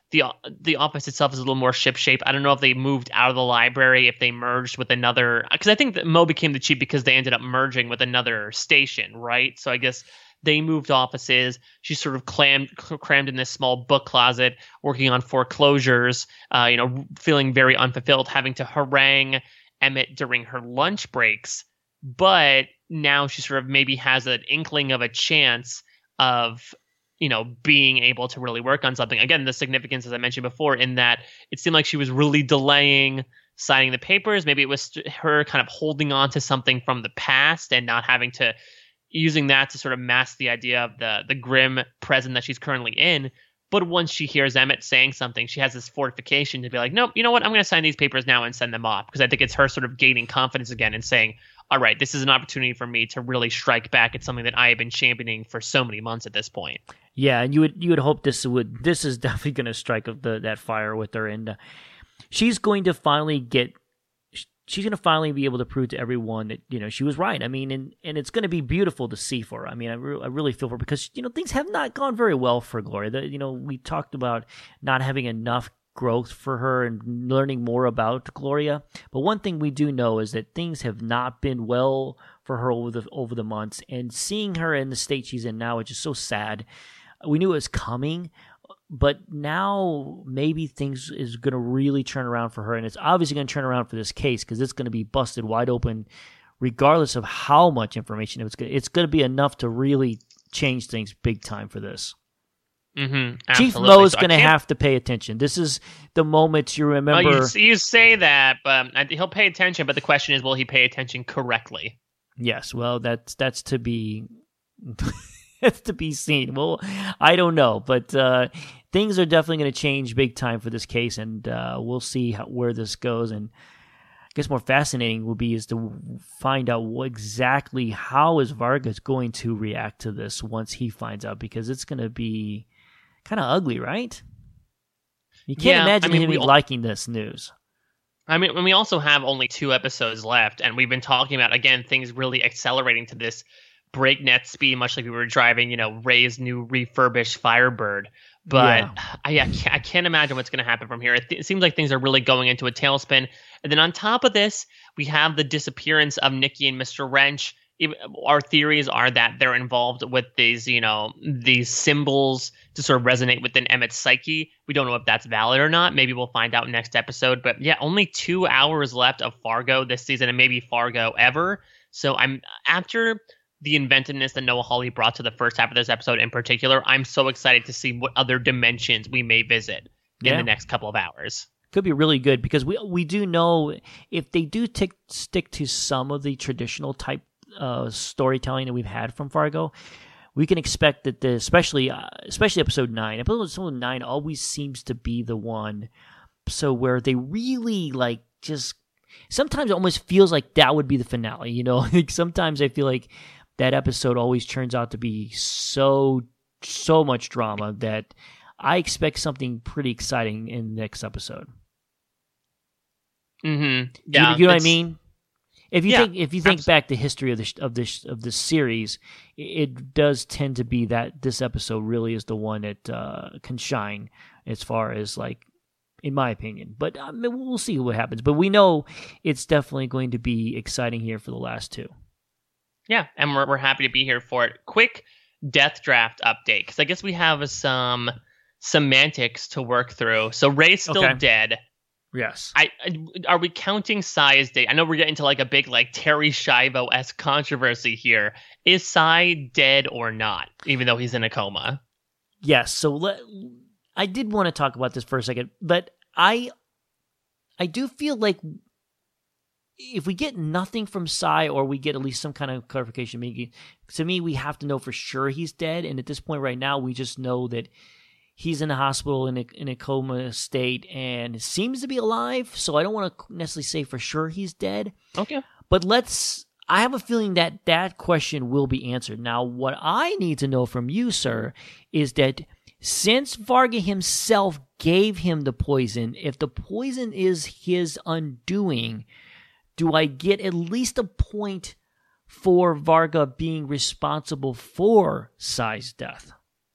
the office itself is a little more shipshape. I don't know if they moved out of the library, if they merged with another, because I think that Mo became the chief because they ended up merging with another station, right? So I guess they moved offices. She's sort of crammed in this small book closet, working on foreclosures, feeling very unfulfilled, having to harangue Emmett during her lunch breaks. But now she sort of maybe has an inkling of a chance of being able to really work on something. Again, the significance, as I mentioned before, in that it seemed like she was really delaying signing the papers. Maybe it was her kind of holding on to something from the past and not having to, using that to sort of mask the idea of the grim present that she's currently in. But once she hears Emmett saying something, she has this fortification to be like, nope, you know what? I'm going to sign these papers now and send them off. Because I think it's her sort of gaining confidence again and saying, all right, this is an opportunity for me to really strike back at something that I have been championing for so many months at this point. Yeah, and you would hope this is definitely going to strike that fire with her, and she's going to finally be able to prove to everyone that she was right. I mean, and it's going to be beautiful to see for her. I mean, I really feel for her because things have not gone very well for Gloria. We talked about not having enough growth for her and learning more about Gloria, but one thing we do know is that things have not been well for her over the months, and seeing her in the state she's in now is just so sad. We knew it was coming, but now maybe things is going to really turn around for her, and it's obviously going to turn around for this case because it's going to be busted wide open regardless of how much information it's going to be enough to really change things big time for this. Mm-hmm, Chief Mo is going to have to pay attention. This is the moment you remember. Well, you say that, but he'll pay attention, but the question is, will he pay attention correctly? Yes, well, that's to be... It's to be seen. Well, I don't know, but things are definitely going to change big time for this case, and we'll see where this goes. And I guess more fascinating will be is to find out exactly how is Vargas going to react to this once he finds out, because it's going to be kind of ugly, right? You can't imagine him liking this news. I mean, we also have only 2 episodes left, and we've been talking about, again, things really accelerating to this breakneck speed, much like we were driving, Ray's new refurbished Firebird. But I can't imagine what's going to happen from here. It seems like things are really going into a tailspin. And then on top of this, we have the disappearance of Nikki and Mr. Wrench. Our theories are that they're involved with these symbols to sort of resonate within Emmett's psyche. We don't know if that's valid or not. Maybe we'll find out next episode. But yeah, only 2 hours left of Fargo this season, and maybe Fargo ever. So after the inventiveness that Noah Hawley brought to the first half of this episode in particular, I'm so excited to see what other dimensions we may visit in the next couple of hours. Could be really good because we do know if they do stick to some of the traditional type storytelling that we've had from Fargo, we can expect that especially episode 9. Episode 9 always seems to be the one where they really just sometimes it almost feels like that would be the finale. Like sometimes I feel like that episode always turns out to be so much drama that I expect something pretty exciting in the next episode. Mm-hmm. Yeah, you know what I mean? If you think back the history of this series, it does tend to be that this episode really is the one that can shine as far as in my opinion. But we'll see what happens. But we know it's definitely going to be exciting here for the last 2. Yeah, and we're happy to be here for it. Quick death draft update, because I guess we have some semantics to work through. So Ray's still dead. Yes. Are we counting Cy as dead? I know we're getting to a big Terry Schiavo-esque controversy here. Is Cy dead or not, even though he's in a coma? Yes. So I did want to talk about this for a second, but I do feel like if we get nothing from Cy, or we get at least some kind of clarification, to me, we have to know for sure he's dead. And at this point right now, we just know that he's in the hospital in a coma state and seems to be alive. So I don't want to necessarily say for sure he's dead. Okay. But I have a feeling that question will be answered. Now, what I need to know from you, sir, is that since Varga himself gave him the poison, if the poison is his undoing, do I get at least a point for Varga being responsible for Cy's death?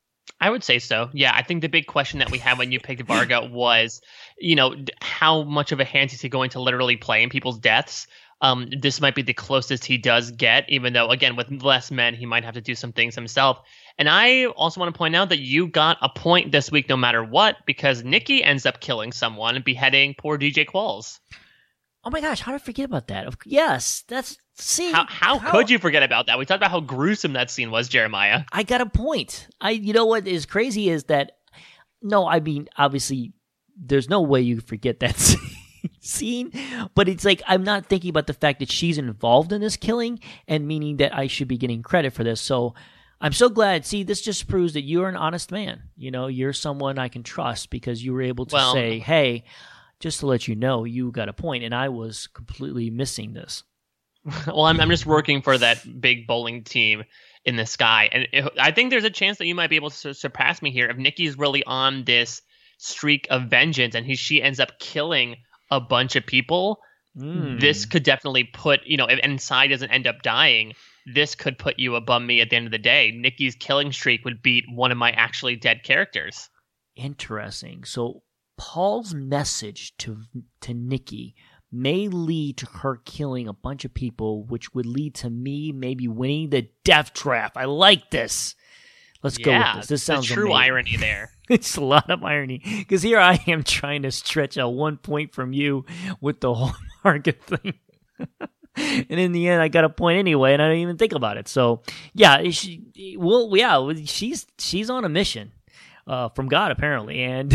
I would say so. Yeah, I think the big question that we had when you picked Varga was, how much of a hand is he going to literally play in people's deaths? This might be the closest he does get, even though, again, with less men, he might have to do some things himself. And I also want to point out that you got a point this week no matter what, because Nikki ends up killing someone and beheading poor DJ Qualls. Oh my gosh, how did I forget about that? Yes, that's... See, how could you forget about that? We talked about how gruesome that scene was, Jeremiah. I got a point. You know what is crazy is that, no, I mean, obviously, there's no way you forget that scene, but it's like, I'm not thinking about the fact that she's involved in this killing, and meaning that I should be getting credit for this. So I'm so glad. See, this just proves that you're an honest man. You're someone I can trust because you were able to say, hey, just to let you know, you got a point, and I was completely missing this. Well, I'm just working for that big bowling team in the sky, and I think there's a chance that you might be able to surpass me here if Nikki's really on this streak of vengeance, and she ends up killing a bunch of people. This could definitely put, and Sai doesn't end up dying, this could put you above me at the end of the day. Nikki's killing streak would beat one of my actually dead characters. Interesting. So Paul's message to Nikki may lead to her killing a bunch of people, which would lead to me maybe winning the death trap. I like this. Let's go with this. This sounds true amazing. Irony there. It's a lot of irony, because here I am trying to stretch out 1 point from you with the whole market thing. And in the end, I got a point anyway, and I didn't even think about it. So, yeah, she's on a mission from God, apparently, and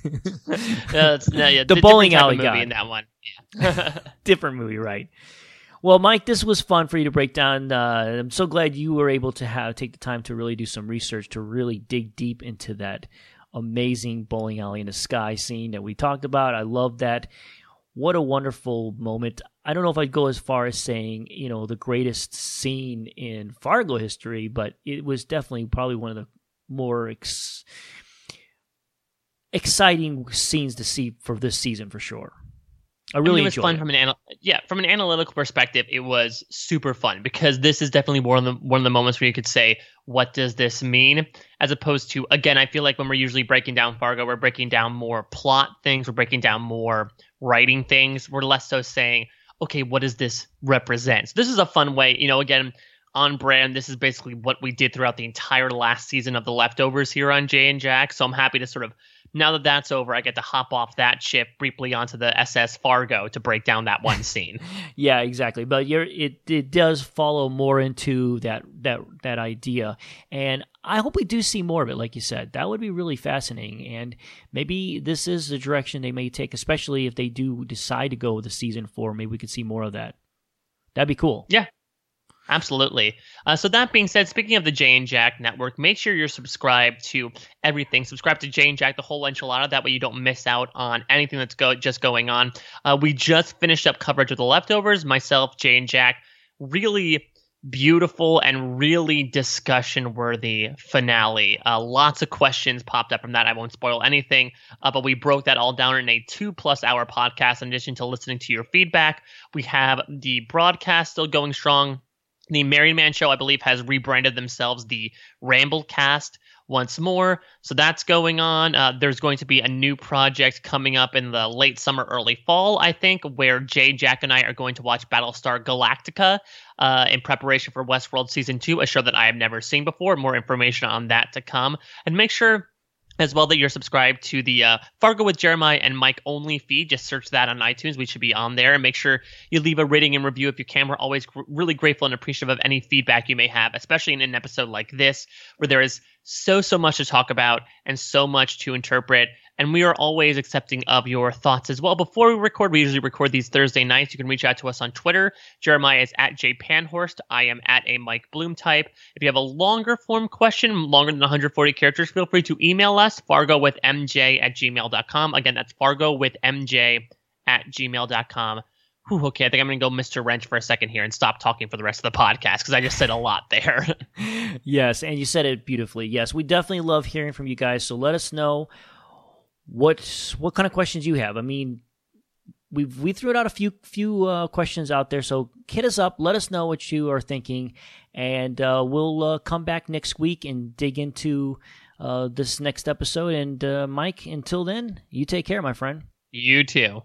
the bowling alley guy in that one. Yeah. Different movie, right? Well, Mike, this was fun for you to break down. I'm so glad you were able to take the time to really do some research to really dig deep into that amazing bowling alley in the sky scene that we talked about. I love that. What a wonderful moment. I don't know if I'd go as far as saying, the greatest scene in Fargo history, but it was definitely probably one of the more exciting scenes to see for this season for sure. I really it was fun from an analytical perspective. It was super fun because this is definitely one of the moments where you could say, what does this mean? As opposed to, again, I feel like when we're usually breaking down Fargo, we're breaking down more plot things, we're breaking down more writing things. We're less so saying, okay, what does this represent? So this is a fun way, again, on brand. This is basically what we did throughout the entire last season of The Leftovers here on Jay and Jack. So I'm happy to sort of, now that that's over, I get to hop off that ship briefly onto the SS Fargo to break down that one scene. Yeah, exactly. But it does follow more into that idea, and I hope we do see more of it. Like you said, that would be really fascinating, and maybe this is the direction they may take, especially if they do decide to go with the season 4. Maybe we could see more of that. That'd be cool. Yeah. Absolutely. So that being said, speaking of the Jay and Jack Network, make sure you're subscribed to everything. Subscribe to Jay and Jack, the whole enchilada. That way you don't miss out on anything that's just going on. We just finished up coverage of The Leftovers. Myself, Jay and Jack, really beautiful and really discussion-worthy finale. Lots of questions popped up from that. I won't spoil anything, but we broke that all down in a 2+ hour podcast. In addition to listening to your feedback, we have the broadcast still going strong. The Married Man Show, I believe, has rebranded themselves the Ramblecast once more. So that's going on. There's going to be a new project coming up in the late summer, early fall, I think, where Jay, Jack, and I are going to watch Battlestar Galactica in preparation for Westworld Season 2, a show that I have never seen before. More information on that to come. And make sure as well that you're subscribed to the Fargo with Jeremiah and Mike only feed. Just search that on iTunes. We should be on there. And make sure you leave a rating and review if you can. We're always really grateful and appreciative of any feedback you may have, especially in an episode like this where there is so much to talk about and so much to interpret. And we are always accepting of your thoughts as well. Before we record, we usually record these Thursday nights. You can reach out to us on Twitter. Jeremiah is at @JPanhorst. I am at a Mike Bloom type. If you have a longer form question, longer than 140 characters, feel free to email us, fargowithmj@gmail.com. Again, that's fargowithmj@gmail.com. Whew, okay, I think I'm going to go Mr. Wrench for a second here and stop talking for the rest of the podcast because I just said a lot there. Yes, and you said it beautifully. Yes, we definitely love hearing from you guys, so let us know what kind of questions you have. I mean, we threw out a few questions out there, so hit us up. Let us know what you are thinking, and we'll come back next week and dig into this next episode. And Mike, until then, you take care, my friend. You too.